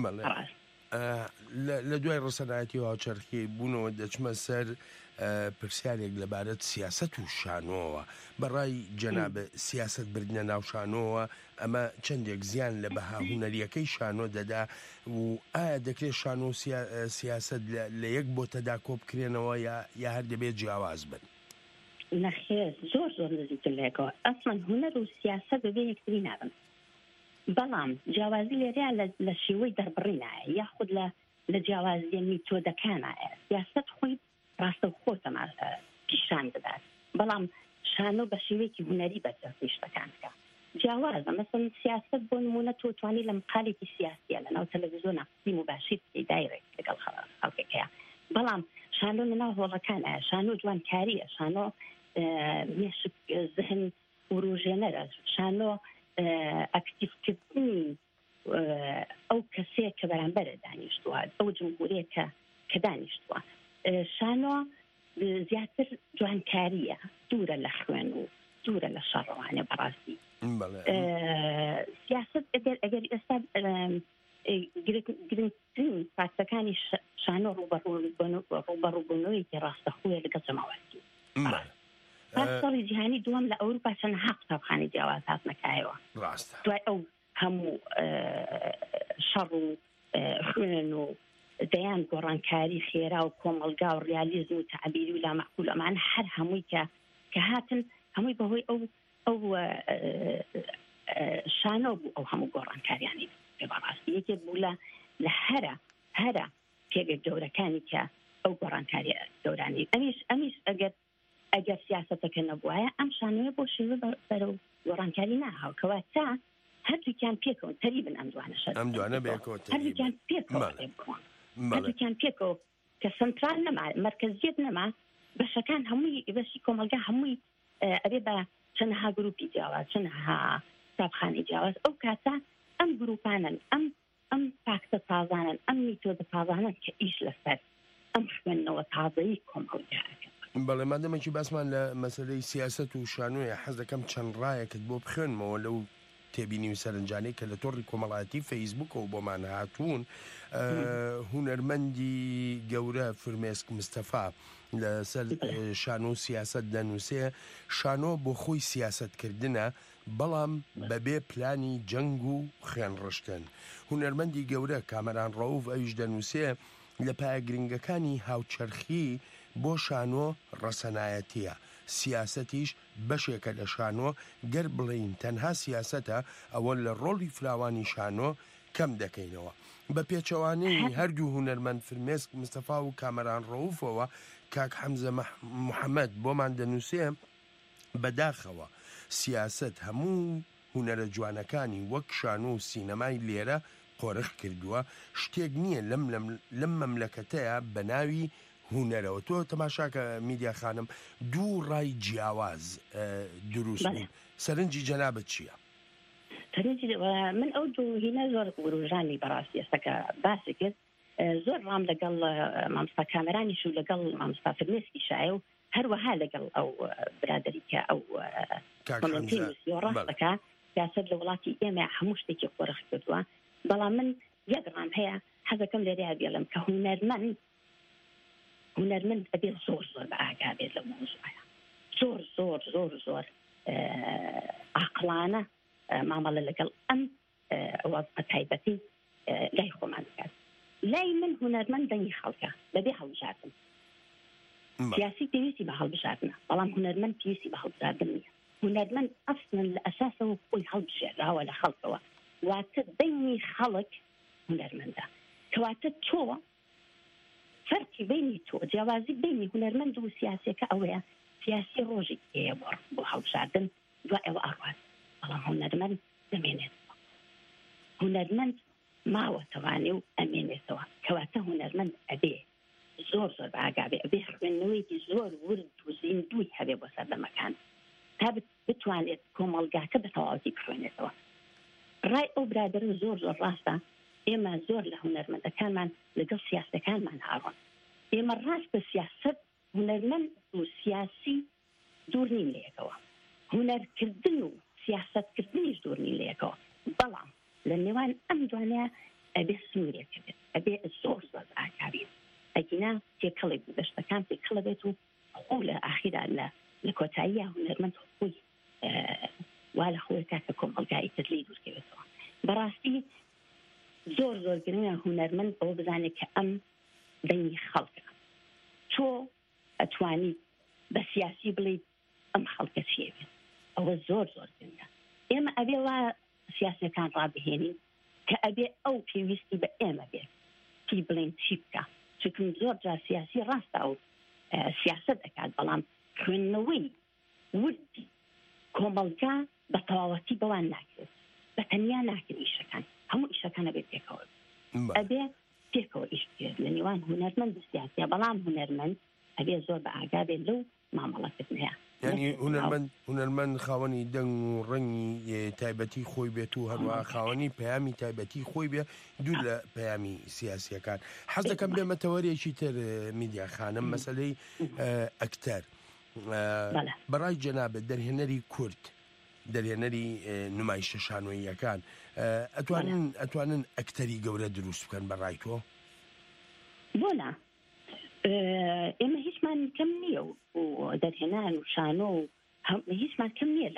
لە دوای ڕەسەنایەتی و هاوچەرخی بوونەوە دەچمە سەر پرسیارێک لەبارەت سیاست و شانۆوە. بەڕای جەنابە سیاست بردنە ناو شانۆوە ئەمە چەندێک زیان لە بەها هونەریەکەی شانۆ دەدا و ئایا دەکرێت شانۆ و سیاست لە یەک بۆ تەدا کۆ بکرێنەوە یا هەر دەبێت جیاواز بن؟ نەخێر، زۆر زۆر نزیکتر لەکەوە. ئەسڵەن هونەر و سیاست بەبێ یەکتری نابن. بەڵام جیاوازی لێرەیە لە شێوەی دەربڕینایە یاخود لە جیاوازیە میتۆدەکانایە. سیاست خۆی ڕاستە خۆتەما پیشان دەدات، بەڵام شانۆ بە شێوەیەکی هونەری بەدەستی شتەکان بکە. جیاوازە مەسەن سیاست بۆ نمونە تۆ توانی لە مقالێکی سیاسیە لەناو تەلەڤیزۆن قسەی مباشر بکەی دایرێکت لەگەڵ خەڵکێکەیە. بەڵام شانۆ لەناو هۆڵەکان ئایا شانۆ جوانکاریە، شانۆ مێشک زهن وروژێنەرە، شانۆ ئەکتیفکردنی ئەو کەسەیە کە بەرامبەرە دانیشتووە، ئەو جمهوریە کە کە دانیشتووە. شانۆ زیاتر جوانکاریە، دوورە لە خوێن و دوورە لە شەڕەوانە. بەڕاستی سیاست ئەگەر ئێستا گرنگترین فاکتەکانی شانۆ ڕوبەڕووبوونەوەیکی ڕاستەخویە لەگەڵ جەماوەتی. پاسەڵی جیهانی دووەم لە ئەوروپا چەندەها قوتابخانەی جیاواز هاتنەکایەوە دوای ئەو هەموو شەڕ و خوێن و دەیان گۆڕانکاری خێرا و کۆمەلگا و ڕیالیزم و تعبیری و لامەعقول ئەمانە هەر هەمووی کە کە هاتن هەمووی بەهۆی ئەو ئەو شانۆ بوو ئەو هەموو گۆڕانکاریانی بەڕاستی یەکێک بوو لە لە هەرە هەرە پێگە گەورەکانی کە ئەو گۆڕانکاری گەورانی ئەمیش ئەمیش ئەگەر ئەگەر سیاسەتەکە نەبووایە ئەم شانۆیە بۆ شێوە بەرەو گۆڕانکاری ناهاو کەواتە هەردووکیان پێکەوە تەریبن ئەم دوانە شەر ئەم دوانە بێکەوە هەردووکیان پێکەوە هەردووکیان پێکەوە کە سنترال نەما مرکزیت نەما بەشەکان هەمووی بەشی کۆمەلگا هەمووی ئەبێ بە چەندەها گروپی جیاواز چەندەها قوتابخانەی جیاواز ئەو کاتە ئەم گروپانن ئەم ئەم فاکتە تازانن ئەم میتۆدە تازانن کە ئیش لەسەر ئەم خوێندنەوە تازەیی کۆمەلگاکە. بەڵێ مادەمێکی باسمان لە مەسەلەی سیاست و شانۆیە حەز دەکەم چەند ڕایەکت بۆ بخوێنمەوە لەو تێبینی و سەرنجانەی کە لە تۆڕی کۆمەڵایەتی فەیسبووکەوە بۆمان هاتوون. هونەرمەندی گەورە فرمێسک مستەفا لەسەر شانۆ و سیاست دەنووسێ شانۆ بۆ خۆی سیاستکردنە بەڵام بەبێ پلانی جەنگ و خوێنڕشتن. هونەرمەندی گەورە کامەران ڕەوف ئەویش دەنووسێ لە پایە گرنگەکانی هاوچەرخی بۆ شانۆ ڕەسەنایەتیە، سیاسەتیش بەشێکە لە شانۆ گەر بڵین تەنها سیاسەتە ئەوە لە ڕۆڵی فراوانی شانۆ کەم دەکەینەوە. بە پێچەوانەی هەردوو هونەرمەند فرمێسک مستەفا و کامەران ڕەوفەوە کاک حەمزە محەممەد بۆمان دەنووسێ بەداخەوە سیاست هەموو هونەرە جوانەکانی وەک شانۆ و سینەمای لێرە قۆرخ کردووە، شتێک نییە لەم مەملەکەتەیە بە ناوی هونەرەوە. تۆ تەماشاکە میدیا خانم دوو ڕای جیاواز دروست بوون، سەرنجی جەنابەت چییە؟ من ئەو دوو هینە زۆر وروژانی بەڕاستی ئێستاکە باسی کرد زۆر ڕام لەگەڵ مامۆستا کامەرانیش و لەگەڵ مامۆستا فرمێسکی شایە و هەروەها لەگەڵ ئەو برادەریکە ئەو کۆمنتی نووسی و ڕاستەکە سیاسەت لە وڵاتی ئێمە هەموو شتێکی قۆرخ کردووە. بەڵام من یەک ڕام هەیە حەزەکەم لێرەیە بێڵم کە هونەرمەند هونەرمەند ئەبێ زۆر زۆر بە ئاگا بێت لە مۆزوعەیە، زۆر زۆر زۆر زۆر عاقڵانە مامەڵە لەگەڵ ئەم وەزعە تایبەتی لای خۆمان بکات. لای من هونەرمەند دەنگی خەڵکە بەبێ هەڵبژاردن سیاسی پێویستی بە هەڵبژاردنە، بەڵام هونەرمەند پێویستی بە هەڵبژاردن نییە. هونەرمەند ئەسڵن لە ئەساسەوە خۆی هەڵبژێراوە لە خەڵکەوە، واتە دەنگی خەڵک هونەرمەندە، کەواتە تۆ فەرقی بینی تۆ جیاوازی بینی هونەرمەند و سیاسەکە ئەوەیە سیاسی ڕۆژی هەیە بۆ هەڵبژاردن دوای ئەوە ئەڕوات، بەڵام هونەرمەند دەمێنێتەوە، هونەرمەند ماوەتەوانێ و ئەمێنێتەوە. کەواتە هونەرمەند ئەبێ زۆر زۆر بەئاگابێ، ئەبێ خوێندنەوەیەکی زۆر ورد و زیندووی هەبێ بۆ سەردەمەکان تا بتوانێت کۆمەڵگاکە بە تەواوەتی بخوێنێتەوە. ڕای ئەو برادرن زۆر زۆر ڕاستە، ئێمە زۆر لە هونەرمەندەکانمان لەگەڵ سیاسەکانمان هاڕۆن. ئێمە ڕاست بە سیاست هونەرمەند و سیاسی دوور نین لەیەکەوە، هونەرکردن و سیاستکردنیش دوور نین لەیەکەوە، بەڵام لە نێوان ئەم دوانەیە ئەبێ سنوورێک بێت، ئەبێ زۆر زۆر ئاگابێت، ئەگینا تێکەڵێک دەشتەکان تێکەڵە بێت و خۆ لە ئاخیرا لە لە کۆتاییە هونەرمەند خۆی وا لە خۆی کاکە کۆمەڵگایی تدلی دوورکەوێتەوە. بەڕاستی زۆر زۆر گرنگە هونەرمەند ئەوە بزانێت کە ئەم دەنگی خەڵکە، تۆ ئەتوانی بە سیاسی بڵێیت ئەم خەڵکە چێ بێت، ئەوە زۆر زۆر گرنگە. ئێمە ئەبێ وا سیاسەکان ڕابهێنین کە ئەبێ ئەو پێویستی بە ئێمە بێت تی بڵێن چی بکە، چونکە زۆر جا سیاسی ڕاستە و سیاست دەکات، بەڵام خوێندنەوەی وردی کۆمەڵگا بە تەواوەتی بەوان ناکرێت، بە تەنیا ناکرد ئیشەکان، هەموو ئیشەکانە بێت پێکەوە، ئەبێ تێکەوە ئیش کرد لە نێوان هونەرمەند و سیاسیە بەڵام هونەرمەند ئەبێ زۆر بە ئاگا بێت لەو مامەڵەکردنەیە ینی هونەرمەند هونەرمەند خاوەنی دەنگ و ڕەنگی تایبەتی خۆی بێت و هەروە خاوەنی پەیامی تایبەتی خۆی بێ دوو لە پەیامی سیاسیەکان حەز دەکەم بێمە تەوەریەکی تر میدیا خانم مەسەلەی ئەکتەر بەڕای جەنابەت دەرهێنەری کورد دەرهێنەری نمایشە شانۆییەکان ئەتوانن ئەتوانن ئەکتەری گەورە دروست بکەن بەڕای تۆ بۆنا ئێمە هیچمان کەم نییە و دەرهێنان و شانۆ و هیچمان کەم نییە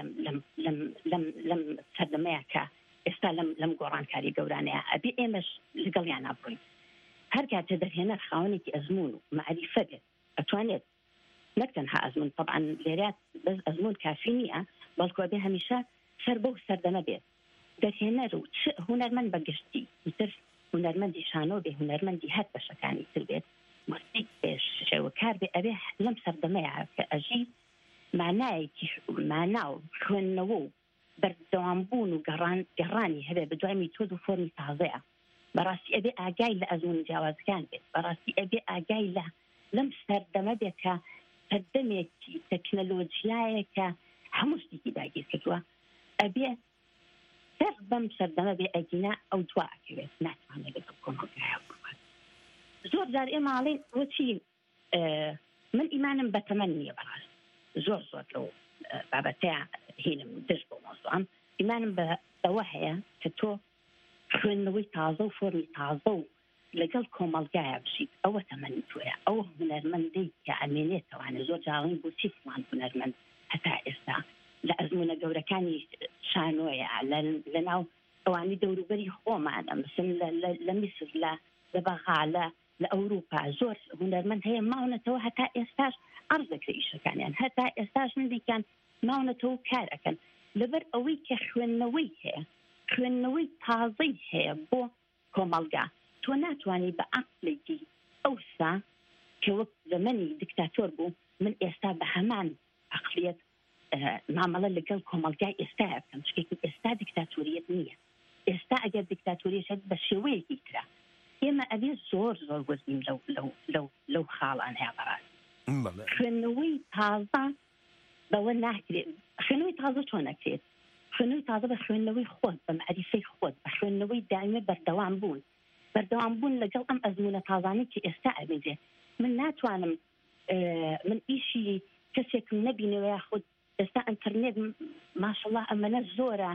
لەم سەردەمەیە کە ئێستا لەم گۆڕانکاری گەورانەیە ئەبێ ئێمەش لەگەڵیان نابڕین هەر کاتە دەرهێنەر خاوەنێکی ئەزمون و معریفە بێت ئەتوانێت نەک تەنها ئەزمون طبعا لێرات بەس ئەزمون کافی نییە بەڵکو ئەبێ هەمیشە سەر بەو سەردەمە بێت دەرهێنەر و هونەرمەند بەگشتی تر هونەرمەندی شانۆ بێ هونەرمەندی هەر بەشەکانی تر بێت موسیق بێش شێوەکار بێ ئەبێ لەم سەردەمەیە کە ئەژی مانایەکی مانا و خوێندنەوە و بەردەوامبوون و گەڕانی هەبێ بە دوای میتۆد و فۆرمی تازەیە بەڕاستی ئەبێ ئاگای لە ئەزمون جیاوازەکان بێت بەڕاستی ئەبێ ئاگای لە لەم سەردەمە بێت کە سەردەمێکی تەکنەلۆجیایە کە هەموو شتێکی داگیر کردووە ئەبێ سەر بەم سەردەمە بێ ئەگینا ئەو دوا ئەکەوێت ناتوانێت لەگەڵ کۆمەڵگایە بڕوات زۆر جار ئێماڵێن وەچی من ئیمانم بە تەمەن نییە بەڕاست زۆر زۆر لەو بابەتەیە هینم دژ بۆ مۆزوعم ئیمانم بە ئەوە هەیە کە تۆ خوێندنەوەی تازە و فۆرمی تازە و لەگەڵ کۆمەڵگایە بشیت ئەوە تەمەنی تۆیە ئەوە هونەرمەندەی کە ئەمێنێتەوانە زۆر جاڵین بۆ چی فڵان هونەرمەند هەتا ئێستا لە ئەزمونە گەورەکانی شانۆیە لە ناو ئەوانی دەوروبەری خۆمانە مثل لە میسر لە لە بەغالە لە ئەوروپا زۆر هونەرمەند هەیە ماونەتەوە هەتا ئێستاش عەرض دەکرێ ئیشەکانیان هەتا ئێستاش نزیکان ماونەتەوە کار ئەکەن لەبەر ئەوەی کە خوێندنەوەی هەیە خوێندنەوەی تازەی هەیە بۆ کۆمەڵگا تۆ ناتوانانی بە عەقڵێکی ئەوسا کە وەک زەمەنی دیکتاتۆر بوو من ئێستا بە هەمان عەقڵیەت مامەڵە لەگەڵ کۆمەڵگای ئێستا بکەم چکێکی ئێستا دیکتاتۆریەت نییە ئێستا ئەگەر دیکتاتۆریەشێت بە شێوەیەکی ترا ئێمە ئەبێ زۆر زۆر وەزنیم لەو خاڵان هەیە بەڕاست خوێندنەوەی تازە بەوە ناکرێت خوێندنەوەی تازە چۆن نەکرێت خوێندنەوەی تازە بە خوێندنەوەی خۆت بە معریفەی خۆت بە خوێندنەوەی دائیمە بەردەوام بوون بەردەوام بوون لەگەڵ ئەم ئەزمونە تازانەی کە ئێستا ئەبێجێ من ناتوانم من ئیشی کەسێکم نەبینەوە یاخود ئێستا ئینتەرنێت ماشەڵڵا ئەمەنە زۆرە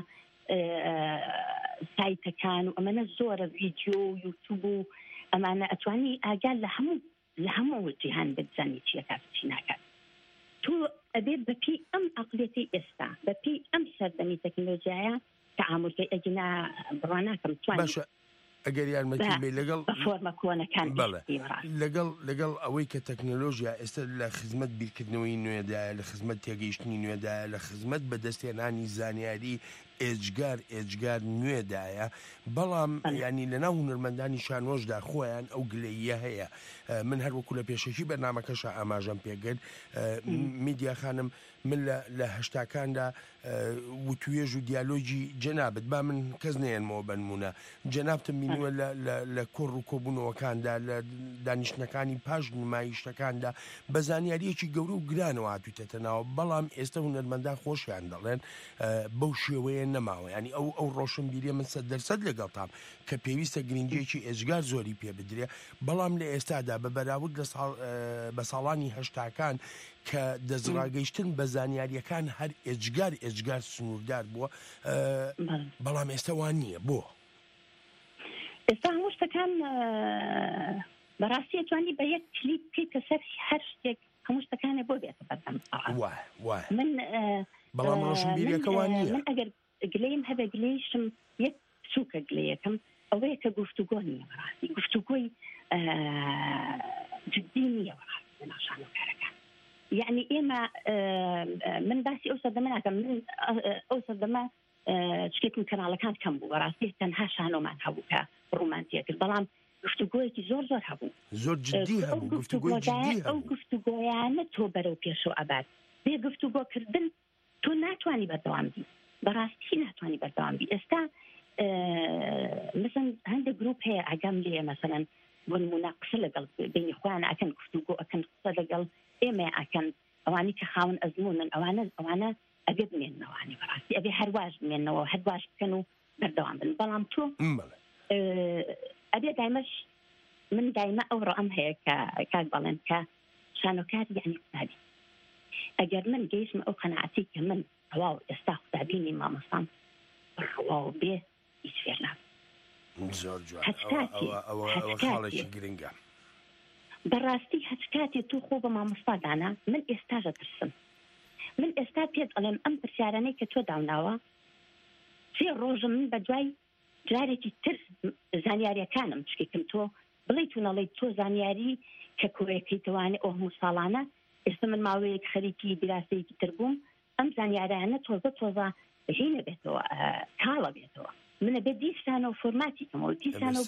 سایتەکان و ئەمەنە زۆرە ڤیدیۆ و یوتیوب و ئەمانە ئەتوانی ئاگال لە هەموو لە هەموو جیهان بتزانی چیە کات چی ناکات تۆ ئەبێت بەپی ئەم عەقڵێتی ئێستا بەپی ئەم سەردەمی تەکنۆلۆژیایە تەعاملکەی ئەگینا بڕواناکەم توانی ئەگەر یارمەتی بێ لەگەڵ فۆرمە کۆنەکان لەگەڵ لەگەڵ ئەوەی کە تەکنۆلۆژیا ئێستا لە خزمەت بیرکردنەوەی نوێدایە لە خزمەت تێگەیشتنی نوێدایە لە خزمەت بەدەستێنانی زانیاری ئێجگار ئێجگار نوێدایە بەڵام ینی لەناو هونەرمەندانی شانۆشدا خۆیان ئەو گلەیە هەیە من هەروەکو لە پێشەکی بەرنامەکەشە ئاماژەم پێگرت میدیا خانم من لە هەشتاکاندا وتوێژ و دیالۆجی جەنابەت با من کەس نێنمەوە بنمونە جەنابتم بینوە لە کوڕ و کۆبوونەوەکاندا لە دانیشتەکانی پاش نمایشتەکاندا بە زانیاریەکی گەورە و گرانەوە هاتووتێتە ناوە بەڵام ئێستا هونەرمەندان خۆشیان دەڵێن بەو شێوەیە نەماوە ینی ئەو ئەو ڕۆشنبیریە من سەد دەرسەد لەگەڵتام کە پێویستە گرنگێکی ئێجگار زۆری پێ بدرێ بەڵام لە ئێستادا بە بەراورد بە ساڵانی هەشتاکان کە دەزڕاگەیشتن بە زانیاریەکان هەر ئێجگار ئێجگار سنووردار بووە بەڵام ئێستا وان نییە بۆ ئێستا هەموو شتەکان بەڕاستی توانی بە یەک کلیپ بکەیتە سەر هەر شتێک هەموو شتەکانێ بۆ بێتە بەردەم من بەڵام ڕۆشنبیریەکە وان نییە من ئەگەر گلەیم هەبێ گلەیشم یەک سووکە گلەیەکەم ئەوەیە کە گفتوگۆ نییە بەڕاستی گفتوگۆی جدی نییە بەڕاستی لەناو شانۆکارەکان یعنی ئێمە من باسی ئەو سەردەمە ناکەم من ئەو سەردەمە شتێکم کەناڵەکان کەم بوو بەڕاستی تەنها شانۆمان هەبوو کە ڕوومانتیە کرد بەڵام گفتوگۆیەکی زۆر زۆر هەبوو زۆر جدی هەبوو گفتوگۆی جدی ئەو گفتوگۆیانە تۆ بەرەو پێشەوە ئەبات بێ گفتوگۆکردن تۆ ناتوانی بەردەوام بی بەڕاستی ناتوانی بەردەوام بی ئێستا مثلا هەندێک گروپ هەیە ئاگام لێ مثلا بۆ نمونە قسە لەگەڵ بینی خۆیان ئەکەن گفتوگۆ ئەکەن قسە لەگەڵ ئێمە ئەکەن ئەوانی کە خاون ئەزمونن ئەوانە ئەوانە ئەگە بمێننەوەوانی بەڕاستی ئەبێ هەرواش بمێننەوە هەرواش بکەن و بەردەوام بن بەڵام تۆ ئەبێ دایمەش من دایمە ئەو ڕەم هەیە کە کاک بەڵێن کە شانۆکار یعنی قوتابی ئەگەر من گەیشتم ئەو قەناعەتی کە من ڕواو ئێستا قوتابینی مامۆستام ڕواو بێ هیچ فێر نابم زۆر جوان ئەوە خاڵێکی گرنگە بەڕاستی هەچ کاتێ تو خۆ بە مامۆستادانا من ئێستاژە ترسم من ئێستا پێت ئەڵێم ئەم پرسیارانەی کە تۆ داوناوە سێ ڕۆژم من بە دوای جارێکی تر زانیاریەکانم چکێکم تۆ بڵێ تو نەڵێ تۆ زانیاری کە کوڕێکیتوانێ ئەو هەموو ساڵانە ئێستا من ماوەیەک خەریکی دراسەیەکی تر بووم ئەم زانیاریانە تۆزە تۆزە هینە بێتەوە کاڵە بێتەوە منە بێت دیسانە و فۆرماتی کەمەوە دیسانە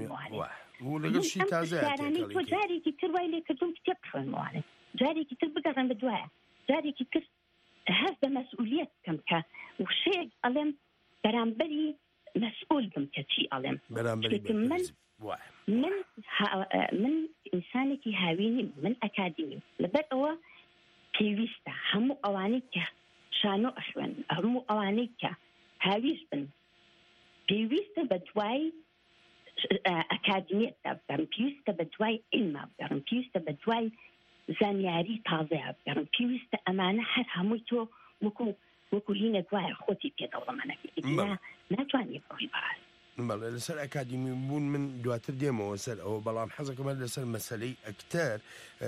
و لەگەڵشی تازەیانی تۆ جارێکی تر وای لێ کردوم کتێب بخوێنمەوانێ جارێکی تر بگەڕێن بە دوایە جارێکی تر هەست بە مەسئولیت بکەم کە وشەیەک ئەڵێم بەرامبەری مەسئول بم کە چی ئەڵێم من من من ئینسانێکی هاوینیم من ئەکادیمیم لەبەر ئەوە پێویستە هەموو ئەوانەی کە شانۆ ئەخوێن هەموو ئەوانەی کە هاویش بن پێویستە بە دوای ئەکادمیەتدا بگەڕن پێویستە بە دوای علما بگەڕن پێویستە بە دوای زانیاری تازەیە بگەڕن پێویستە ئەمانە هەر هەمووی تۆ وەکو وەکو هینە دوایە خۆتی پێدەوڵەمەنەکە ناتوانێت بڕی بەڕاست بەڵێ لەسەر ئەکادمی بوون من دواتر دێمەوە سەر ئەوە بەڵام حەزەکەمە لەسەر مەسەلەی ئەکتەر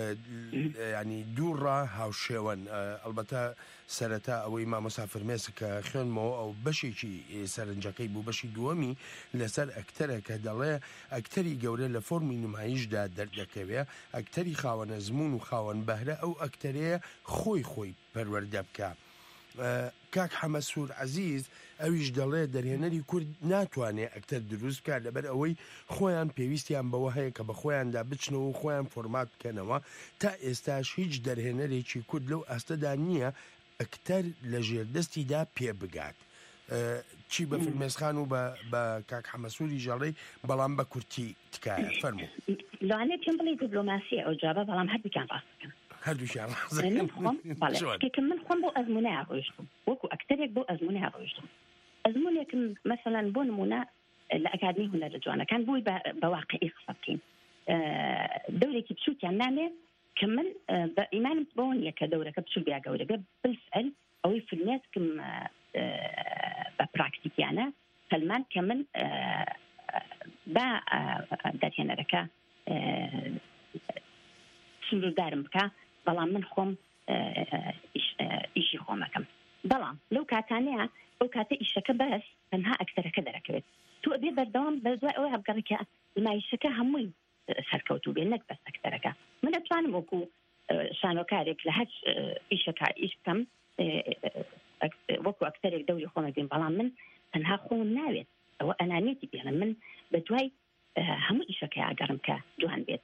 ینی دووڕا هاوشێوەن ئەلبەتە سەرەتا ئەوەی مامۆستا فرمێسک کە خوێنمەوە ئەو بەشێکی سەرنجەکەی بوو بەشی دووەمی لەسەر ئەکتەرە کە دەڵێ ئەکتەری گەورە لە فۆرمی نمایشدا دەردەکەوێ ئەکتەری خاوەنە زمون و خاوەن بەهرە ئەو ئەکتەرەیە خۆی خۆی پەروەردە بکە کاک حەمەسوور عەزیز ئەویش دەڵێ دەرهێنەری کورد ناتوانێت ئەکتەر دروست بکات لەبەر ئەوەی خۆیان پێویستیان بەوە هەیە کە بە خۆیاندا بچنەوە و خۆیان فۆرمات بکەنەوە تا ئێستاش هیچ دەرهێنەرێکی کورد لەو ئەستەدا نییە ئەکتەر لە ژێردەستیدا پێ بگات چی بە فرمێسخان و بە کاک حەمەسووری ژەڵێ بەڵام بە کورتی تکایە فەرموو لەوانەیە پێم بڵێ دیپلۆماسی ئەو جوابە بەڵام هەردووکیان ڕاست بکەن هەردووشیان من خۆم بۆ ئەزمونەیە ڕۆیشتم وەکو ئەکتەرێک بۆ ئەزمونەیە ڕۆیشتم ئەزمونێکم مەسەلەن بۆ نمونە لە ئەکادمی هونەرە جوانەکان بۆی بە واقعی قسە بکەین دەورێکی بچووکیان نامێ کە من بە ئیمانم بەوە نییە کە دەورەکە بچوو بیا گەورە بێ بالفعل ئەوەی فیلمێسکم بە پراکتیکیانە سەلمان کە من بە دەرهێنەرەکە سنووردارم بکە بەڵام من خۆم ئیشی خۆمەکەم بەڵام لەو کاتانەیە ئەو کاتە ئیشەکە بەس تەنها ئەکتەرەکە دەرەکەوێت تو ئەبێ بەردەوام بە دوای ئەوەی هەبگەڕێکە نمایشەکە هەمووی سەرکەوتوو بێ نەک بەس ئەکتەرەکە من ئەتوانم وەکو شانۆکارێک لە هەر ئیشەکە ئیش بکەم وەکو ئەکتەرێک دەوری خۆمە بێن بەڵام من تەنها خۆم ناوێت ئەوە ئەنانێتی بێنم من بە دوای هەموو ئیشەکە ئاگەڕم کە جوان بێت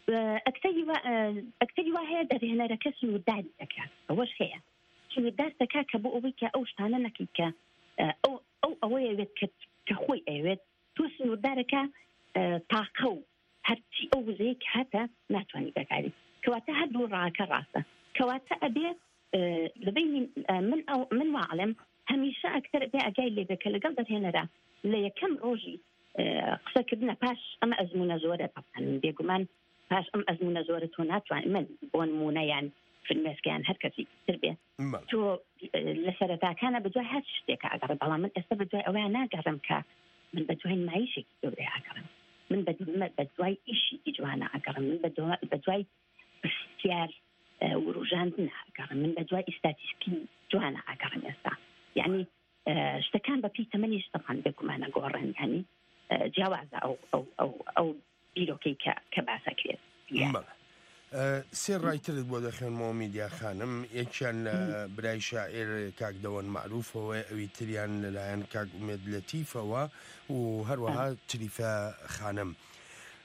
ئەکتەری وا هەیە دەرهێنەرەکە سنوورداری دەکات ئەوەش هەیە سنووردار دەکات کە بۆ ئەوەی کە ئەو شتانە نەکەیت کە ئەو ئەو ئەوەیەوێت کە خۆی ئەوێت تۆ سنووردارەکە تاقە و هەرچی ئەو وزەیەک هاتە ناتوانانی بەکاری کەواتە هەردوو ڕاکە ڕاستە کەواتە ئەبێ لەبینی من ئەو من واعلم هەمیشە ئەکتەر بێ ئەگای لێ بێ کە لەگەڵ دەرهێنەرە لە یەکەم ڕۆژی قسەکردنە پاش ئەمە ئەزمونە زۆرە بێگومان پاش ئەم ئەزمونە زۆرە تۆ ناتوانێت من بۆ نمونەیان فیلمێسکیان هەر کەسی تر بێ تۆ لە سەرەتاکانە بەدوای هەر شتێکە ئەگەڕێ بەڵام من ئێستا بەدوای ئەوەیان ناگەڕم کە من بەدوای نمایشێکی گەورەی ئاگەڕم من بەدوای ئیشی جوانە ئاگەڕم من بەدوای پرسیار وروژاندن ئاگەڕم من بەدوای ئیستاتیسکی جوانە ئاگەڕم ئێستا یعنی شتەکان بە پێی تەمەنی شتەکان بێگومانە گۆڕێن ینی جیاوازە ئەو ئەو ئەو ئەو بیرۆکەی کە باسەکرێت سێ ڕایترت بۆ دەخێنمەوە میدیا خانم یەکیان لە برای شاعر کاک دەوەن معروفەوە ئەوی تریان لەلایەن کاک ئومێد لەتیفەوە و هەروەها تریفە خانم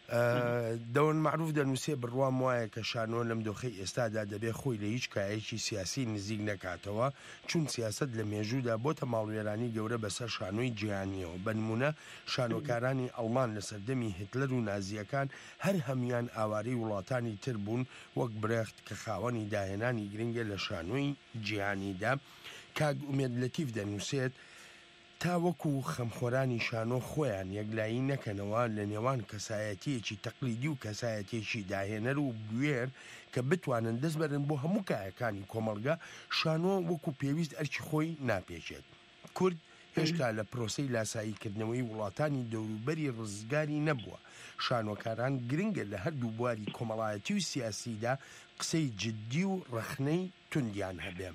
دەون معروف دەنووسێ بڕوام وایە کە شانۆ لەم دۆخەی ئێستادا دەبێ خۆی لە هیچ کایەکی سیاسی نزیک نەکاتەوە، چون سیاست لە مێژوودا بۆتە ماڵوێرانی گەورە بەسەر شانۆی جیهانیەوە. بنمونە شانۆکارانی ئەڵمان لە سەردەمی هتلەر و نازیەکان هەر هەمویان ئاوارەی وڵاتانی تر بوون، وەک برێخت کە خاوەنی داهێنانی گرنگە لە شانۆی جیهانیدا. کاگ ئومێد لەتیف دەنووسێت تا وەکو خەمخۆرانی شانۆ خۆیان یەکلایی نەکەنەوە لە نێوان کەسایەتیەکی تەقلیدی و کەسایەتێکی داهێنەر و بوێر کە بتوانن دەست بەرن بۆ هەموو کایەکانی کۆمەڵگا، شانۆ وەکو پێویست ئەرکی خۆی ناپێچێت. کورد هێشتا لە پرۆسەی لاساییکردنەوەی وڵاتانی دەوروبەری ڕزگاری نەبووە. شانۆکاران گرنگە لە هەردوو بواری کۆمەڵایەتی و سیاسیدا قسەی جددی و ڕەخنەی توندیان هەبێ.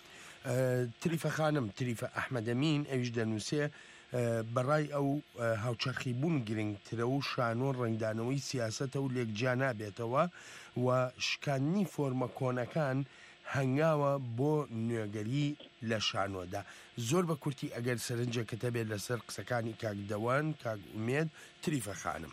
تریفە خانم تریفە ئەحمەدەمین ئەویش دەنووسێ بەڕای ئەو هاوچەرخی بوون گرنگترە و شانۆ ڕنگدانەوەی سیاسەتە و لێکجا نابێتەوە و شکاندنی فۆرمە کۆنەکان هەنگاوە بۆ نوێگەری لە شانۆدا. زۆر بە کورتی ئەگەر سەرنجەکەتە بێت لەسەر قسەکانی کاکدەوان کاک ئومێد تریفە خانم.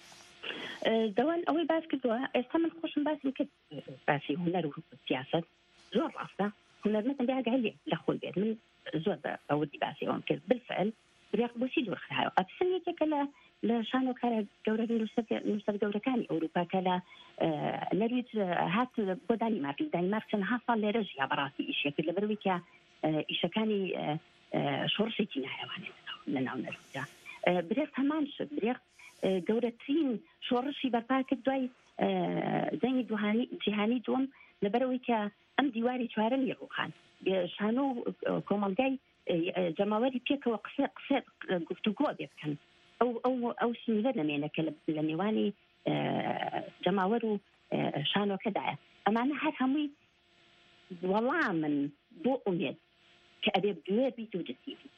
دەوان ئەوەی باس کردووە، ئێستا من خۆشم باسی کرد باسی هونەر و سیاست زۆر ڕاستە. هنرمەتەن بیاگەلی لە خۆی بێت. من زۆر بە ئەوەی باسی ئەوم کرد بالفعل بریاق بۆچی دوورخراوە ئەپسن یەکێکە لە لە شانۆکارە گەورە نووسەر گەورەکانی ئەوروپا کە لە نەرویج هات بۆ دانیمارک دانیمارک چەندها ساڵ لێرە ژیا بەڕاستی ئیشەکرد لەبەرەوەی کە ئیشەکانی شۆڕشێکی ناهێوانێت لە ناو نەرویجا. برێق هەمان شت برێق گەورەترین شۆڕشی بەرپا کرد دوای جەنگی جیهانی دووەم لەبەرەوەی کە ئەم دیواری چوارەمی ڕووخان شانۆ و کۆمەڵگای جەماوەری پێکەوە قسە قسە گفتوگۆ بێ بکەن. ئەو ئەو ئەو سنیرە دەمێنەکە لە نێوانی جەماوەر و شانۆکەدایە. ئەمانە هەر هەمووی وەڵامن بۆ ئومێد کە ئەبێ دوێ بیت و جدی بیت.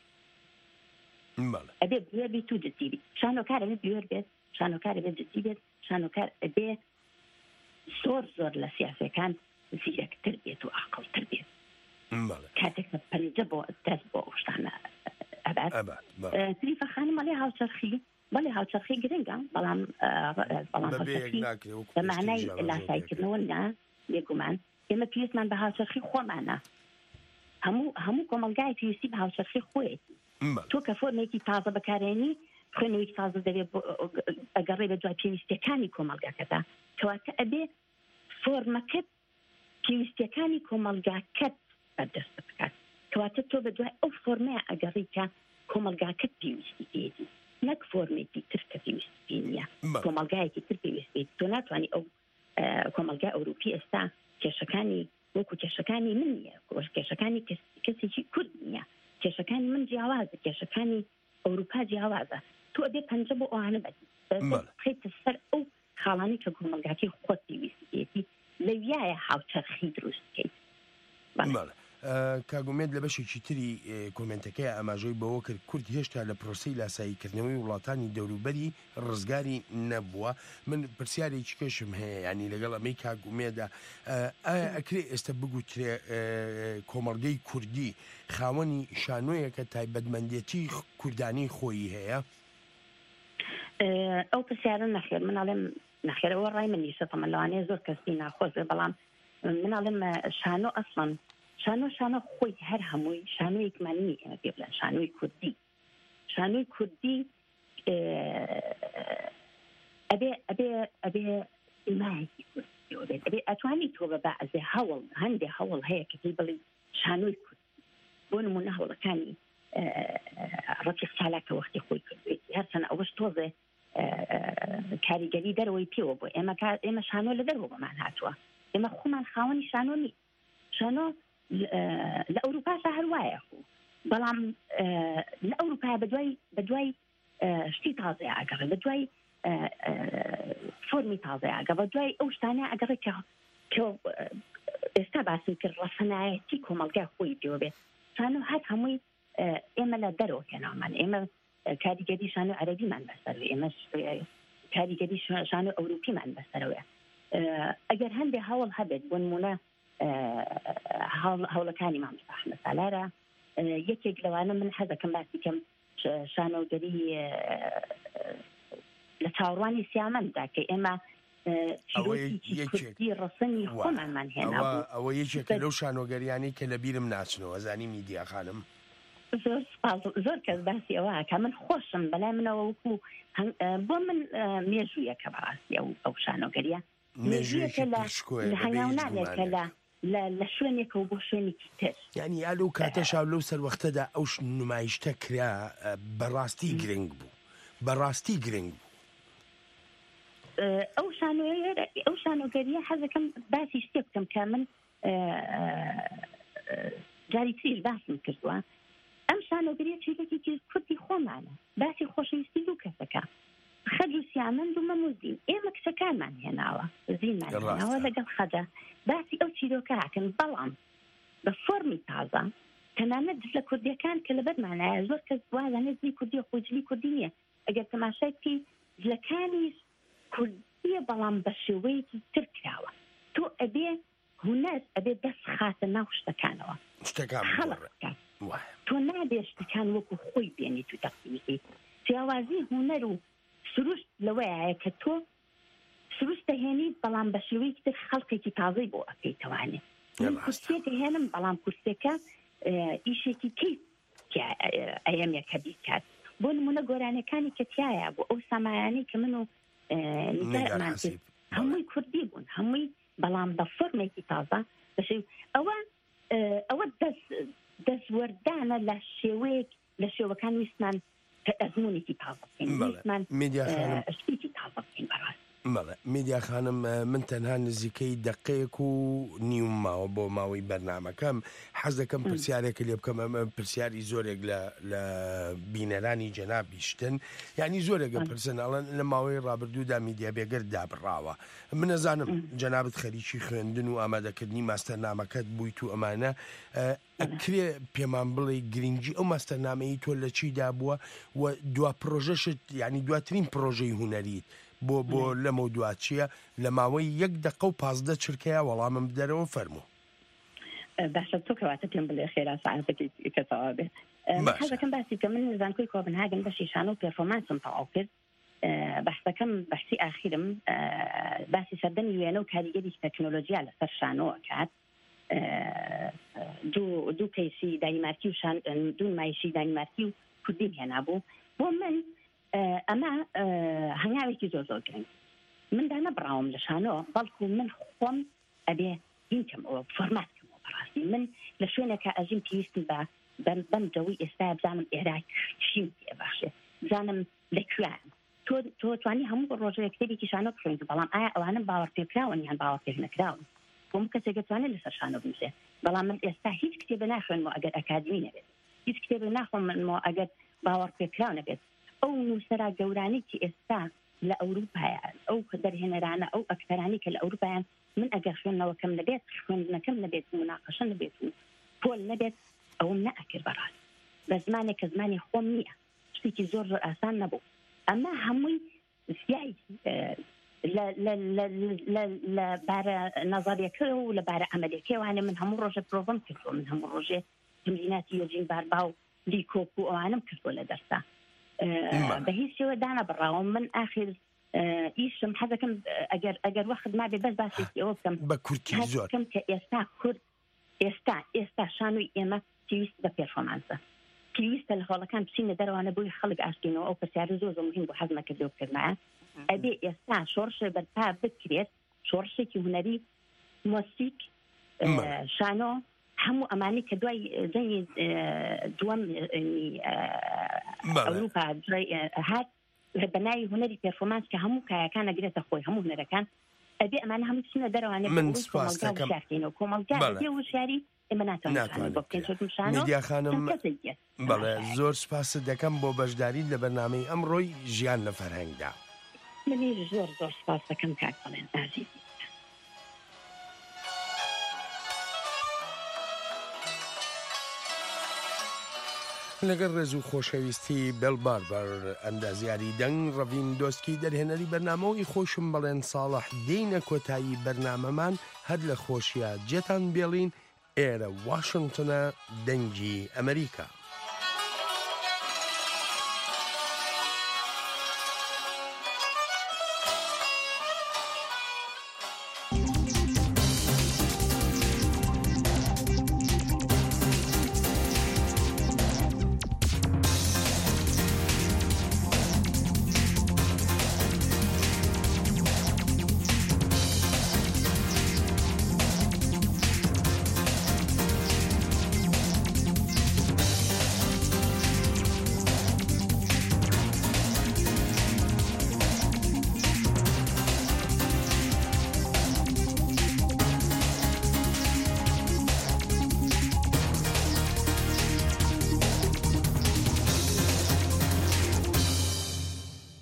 ئەبێ دوێ بیت و جدی بیت. شانۆکار ئەبێ دوێر بێت، شانۆکار ئەبێ جدی بێت، شانۆکار ئەبێ زۆر زۆر لە سیاسەکان زیرەکتر بێت و عاقڵتر بێت. کاتێک پەنجە بۆ دەست بۆ ئەو شتانە ئەبات. تریفە خانم بەڵێ هاوچەرخی بەڵێ هاوچەرخی گرنگە، بەڵام بەڵام بە معنای لاساییکردنەوە نا بێگومان ئێمە پێویستمان بە هاوچەرخی خۆمانە. هەموو هەموو کۆمەڵگای پێویستی بە هاوچەرخی خۆیەتی. تۆ کە فۆرمێکی تازە بەکارێنی خوێنەوەی تازە دەبێت ئەگەڕێ بە دوای پێویستیەکانی کۆمەڵگاکەدا، کەواتە ئەبێ فۆرمەکەت پێویستیەکانی کۆمەڵگاکەت بەردەست بکات. کەواتە تۆ بە دوای ئەو فۆرمەیە ئەگەڕی کە کۆمەڵگاکەت پێویستی پێیەتی، نەک فۆرمێکی تر کە پێویستی پێ نییە، کۆمەڵگایەکی تر پێویستی. تۆ ناتوانانی ئەو کۆمەلگای ئەوروپی ئێستا کێشەکانی وەکو کێشەکانی من نییە، کێشەکانی کەسێکی کورد نییە، کێشەکانی من جیاوازە، کێشەکانی ئەوروپا جیاوازە. تۆ ئەبێ پەنجە بۆ ئەوانە بخیتە سەر ئەو خاڵانی کە کۆمەلگاکەی خۆت پێویستی پێیەتی، لەویایە هاوچەرخی دروست بکەیت. کاگومێت لە بەشێکی تری کۆمنتەکەی ئاماژەی بەوە کرد کورد هێشتا لە پرۆسەی لاساییکردنەوەی وڵاتانی دەوروبەری ڕزگاری نەبووە. من پرسیارێکی کەشم هەیە، ینی لەگەڵ ئەمەی کاگومێدا ئایا ئەکرێ ئێستا بگوترێ کۆمەڵگەی کوردی خاوەنی شانۆیەکە تایبەتمەندێتی کوردانی خۆی هەیە؟ ئەو پرسیارە نەخێر مناڵێم نەخێرەوە ڕای من نیشە تەمە لەوانەیە زۆر کەسی ناخۆش بێ، بەڵام مناڵێم شانۆ ئەسڵەن شانۆ شانۆ خۆی هەر هەمووی شانۆیەکمانی ئێمە پێ بڵێن شانۆی کوردی. شانۆی کوردی ئەبێ ئەبێ ئەبێ ئیمایەکی کوردی بێت، ئەبێ ئەتوانی تۆ بە بەعزێ هەوڵ هەندێ هەوڵ هەیە کە پێی بڵێ شانۆی کوردی. بۆ نمونە هەوڵەکانی ڕەفیق چالاکە وەختی خۆی کردوێتی هەرچەندە ئەوەش تۆزێ کاریگەری دەرەوەی پێوە بۆ ئێمە ئێمە شانۆ لە دەرەوە بەمان هاتووە، ئێمە خۆمان خاوەنی شانۆ نی. شانۆ لە ئەوروپاشە هەروایە، بەڵام لە ئەوروپا بەدوای بەدوای شتی تازای ئاگەڕێ، بەدوای فۆرمی تازای ئاگە، بەدوای ئەو شتانە ئەگەڕێ کە ئێستا باسی کرد ڕەسەنایەتی کۆمەلگای خۆی پێوە بێت. شانۆ هەر هەمووی ئێمە لە دەرەوە کێنامان، ئێمە کاریگەری شانۆ عەرەبیمان بەسەروێ، ئێمە کاریگەری شانۆ ئەوروپیمان بەسەرەوەیە. ئەگەر هەندێ هەوڵ هەبێت بۆ نمونە هەوڵەکانی مامۆستا ئەحمەد سالارە، یەکێک لەوانە من حەزەکەم باسی کەم شانۆگەری لە چاوەڕوانی سیامەندا کە ئێمە کوردی ڕسەنی خۆمانمان هێنابوو. ئەوە یەکێکە لەو شانۆگەریانی کە لە بیرم ناچنەوە زانی میدیا خانم زۆر زۆر کەس باسی ئەوەکە من خۆشم بەلای منەوە وەکو بۆ من مێژوویەکە بەڕاستی ئەو شانۆگەریە مێژوویەکە لە هەنگاونانێکە لە لە شوێنێکە و بۆ شوێنێکی تر یعنی ئالو کاتەشا لەو سەروەختەدا ئەو نمایشتە کرا بەڕاستی گرنگ بوو بەڕاستی گرنگ بوو ئەو ئەو شانۆگەریە حەزەکەم باسی شتێ بکەم کە من جاری تریش باسم کردووە ئەم شانۆگەریە چیرەکێکی کوردی خۆمانە باسی خۆشەویستی دوو کەسەکە خەج و سیامەند و مەموزین ئێمە کچەکانمان هێناوە زینمان هێناوە لەگەڵ خەجە باسی ئەو چیرۆکەکەن بەڵام بە فۆرمی تازە تەنانەت لە کوردیەکان کە لەبەرمانایە زۆر کەس وازانێت زی کوردی و خۆجلی کوردی نییە ئەگەر تەماشای بکەی جلەکانیش کوردیە بەڵام بە شێوەیەکی تر کراوە تۆ ئەبێ هونەر ئەبێ دەست خاتە ناو شتەکانەوە خەڵک تۆ نابێ شتەکان وەکو خۆی بێنی تو تەقسیمی جیاوازی هونەر و سروشت لەوەیە کە تۆ سروشت دەهێنی بەڵام بە شێوەیەکی تر خەڵکێکی تازەی بۆ ئەکەیتەوانێ من کورسێک هێنم بەڵام کورسێکە ئیشێکی کەیت ئەیەمێکە بیکات بۆ نمونە گۆرانەکانی کە تایە بۆ ئەو سامایانەی کە من و نیگارمان کرد هەمووی کوردی بوون هەمووی بەڵام بە فۆرمێکی تازە ئەوە ئەوە دەستوەردانە لە شێوەیەک لە شێوەکان ویستمان ئەزمونێکی تازە بکەین ویستمان شتێکی تازە بکەین بەڕاست مەڵێ میدیا خانم من تەنها نزیکەی دقەیەک و نیوم ماوە بۆ ماوەی بەرنامەکەم حەز دەکەم پرسیارێکە لێ بکەم ئەمە پرسیاری زۆرێک لە بینەرانی جەنابی شتن یعنی زۆرێکە پرسن ئەڵەن لە ماوەی ڕابردوودا میدیا بێگەر دابڕاوە من نەزانم جەنابەت خەریکی خوێندن و ئامادەکردنی ماستەرنامەکەت بوویت و ئەمانە ئەکرێ پێمان بڵێ گرنگی ئەو ماستەرنامەی تۆ لە چیدا بووە و دوا پرۆژەشت یعنی دواترین پرۆژەی هونەریت بۆ بۆ لەمە دوات چییە لە ماوەی یەک دقە و پازدە چرکەیە وەڵامم بدەرەوە فەرموو باشە تۆ کەواتە پێم بڵێ خێرا ساعتێکی کەتەوا بێ حەزەکەم باسی کە من زانکۆی کۆپنهاگن بەشی شانۆ و پێرفۆرمانسم تەواو کرد بەحثەکەم بەحسی ئاخیرم باسی سەردەمی وێنە و کاریگەری تەکنۆلۆژیا لەسەر شانۆ کات دوو دوو کەیسی دانیمارکی و دوو نمایشی دانیمارکی و کوردیم هێنابوو بۆ من ئەمە هەنگاوێکی زۆر زۆر گرنگ من دا نەبڕاوم لە شانۆ بەڵکو من خۆم ئەبێ هینکەم ئەوە فۆرماتکەمەوە بەڕاستی من لە شوێنێکە ئەژین پێویستم بە بەم جەوەی ئێستا بزانم ئێرا چیم پێ باشێ بزانم لەکوێیان تۆ تۆ توانی هەموو ڕۆژێ کتێبێکی شانۆ بخوێنیت بەڵام ئایا ئەوانم باوەڕ پێ کراون یان باوەڕ پێ نەکراون بۆم کەسێک دەتوانێت لەسەر شانۆ بنووسێ بەڵام من ئێستا هیچ کتێبە ناخوێنمەوە ئەگەر ئەکادمی نەبێت هیچ کتێبە ناخوێنمەوە ئەگەر باوەڕ پێ کراو نەبێت ئەو نووسەرا گەورانێکی ئێستا لە ئەوروپایە ئەو دەرهێنەرانە ئەو ئەکتەرانی کە لە ئەوروپایان من ئەگەر خوێندنەوەکەم نەبێت خوێندنەکەم نەبێت مناقەشە نەبێت و پۆل نەبێت ئەوم نەئەکرد بەڕاست بە زمانێک کە زمانی خۆم نییە شتێکی زۆر زۆر ئاسان نەبوو ئەمە هەمووی زیای لە بارە نەزاریەکە و لە بارە ئەمەلەکەوانە من هەموو ڕۆژە پرۆڤم کردووە من هەموو ڕۆژێ تمریناتی یۆجین باربا و لیکۆپ و ئەوانم کردووە لە دەرسا بە هیچ شێوە دانا بڕاوم من ئاخر ئیشم حەزەکەم ئەگەر ئەگەر وەخت نابێ بەس باسێکی ئەوە بکەم بە کورتی زۆر کەم کە ئێستا کورد ئێستا ئێستا شانووی ئێمە پێویست بە پێرفۆرمانسە پێویستە لە هەوڵەکان بچینە دەرەوانە بۆی خەڵک ئاشتینەوە ئەو پرسیارە زۆر زۆر مهم بۆ حەزمەکە لێبکردمایە ئەبێ ئێستا شۆڕشێ بەرپا بکرێت شۆڕشێکی هونەری مۆسیک شانۆ هەموو ئەمانی کە دوای جەنگی دووەم ئەوروپا هات بەناوی هونەری پێرفۆرمانس کە هەموو کایەکان ئەگرێتە خۆی هەموو هونەرەکان ئەبێ ئەمانە هەموو بچینە دەرەوانێ کۆمەڵگا کۆمەڵگا دێ وشیاری ئێمە ناتوانین میدیا خانم بەڵێ زۆر سپاس دەکەم بۆ بەشداریت لە بەرنامەی ئەمڕۆی ژیان لە فەرهەنگدا منیش زۆر زۆر سپاس دەکەم کاک بەڵێن ئازیز لەگەڵ ڕێز و خۆشەویستی بێل باربەر ئەندازیاری دەنگ ڕەڤین دۆستکی دەرهێنەری بەرنامەوەی خۆشم بەڵێن ساڵح دێینە کۆتایی بەرنامەمان هەر لە خۆشیە جێتان بێڵین ئێرە واشنگتنە دەنگی ئەمریکا.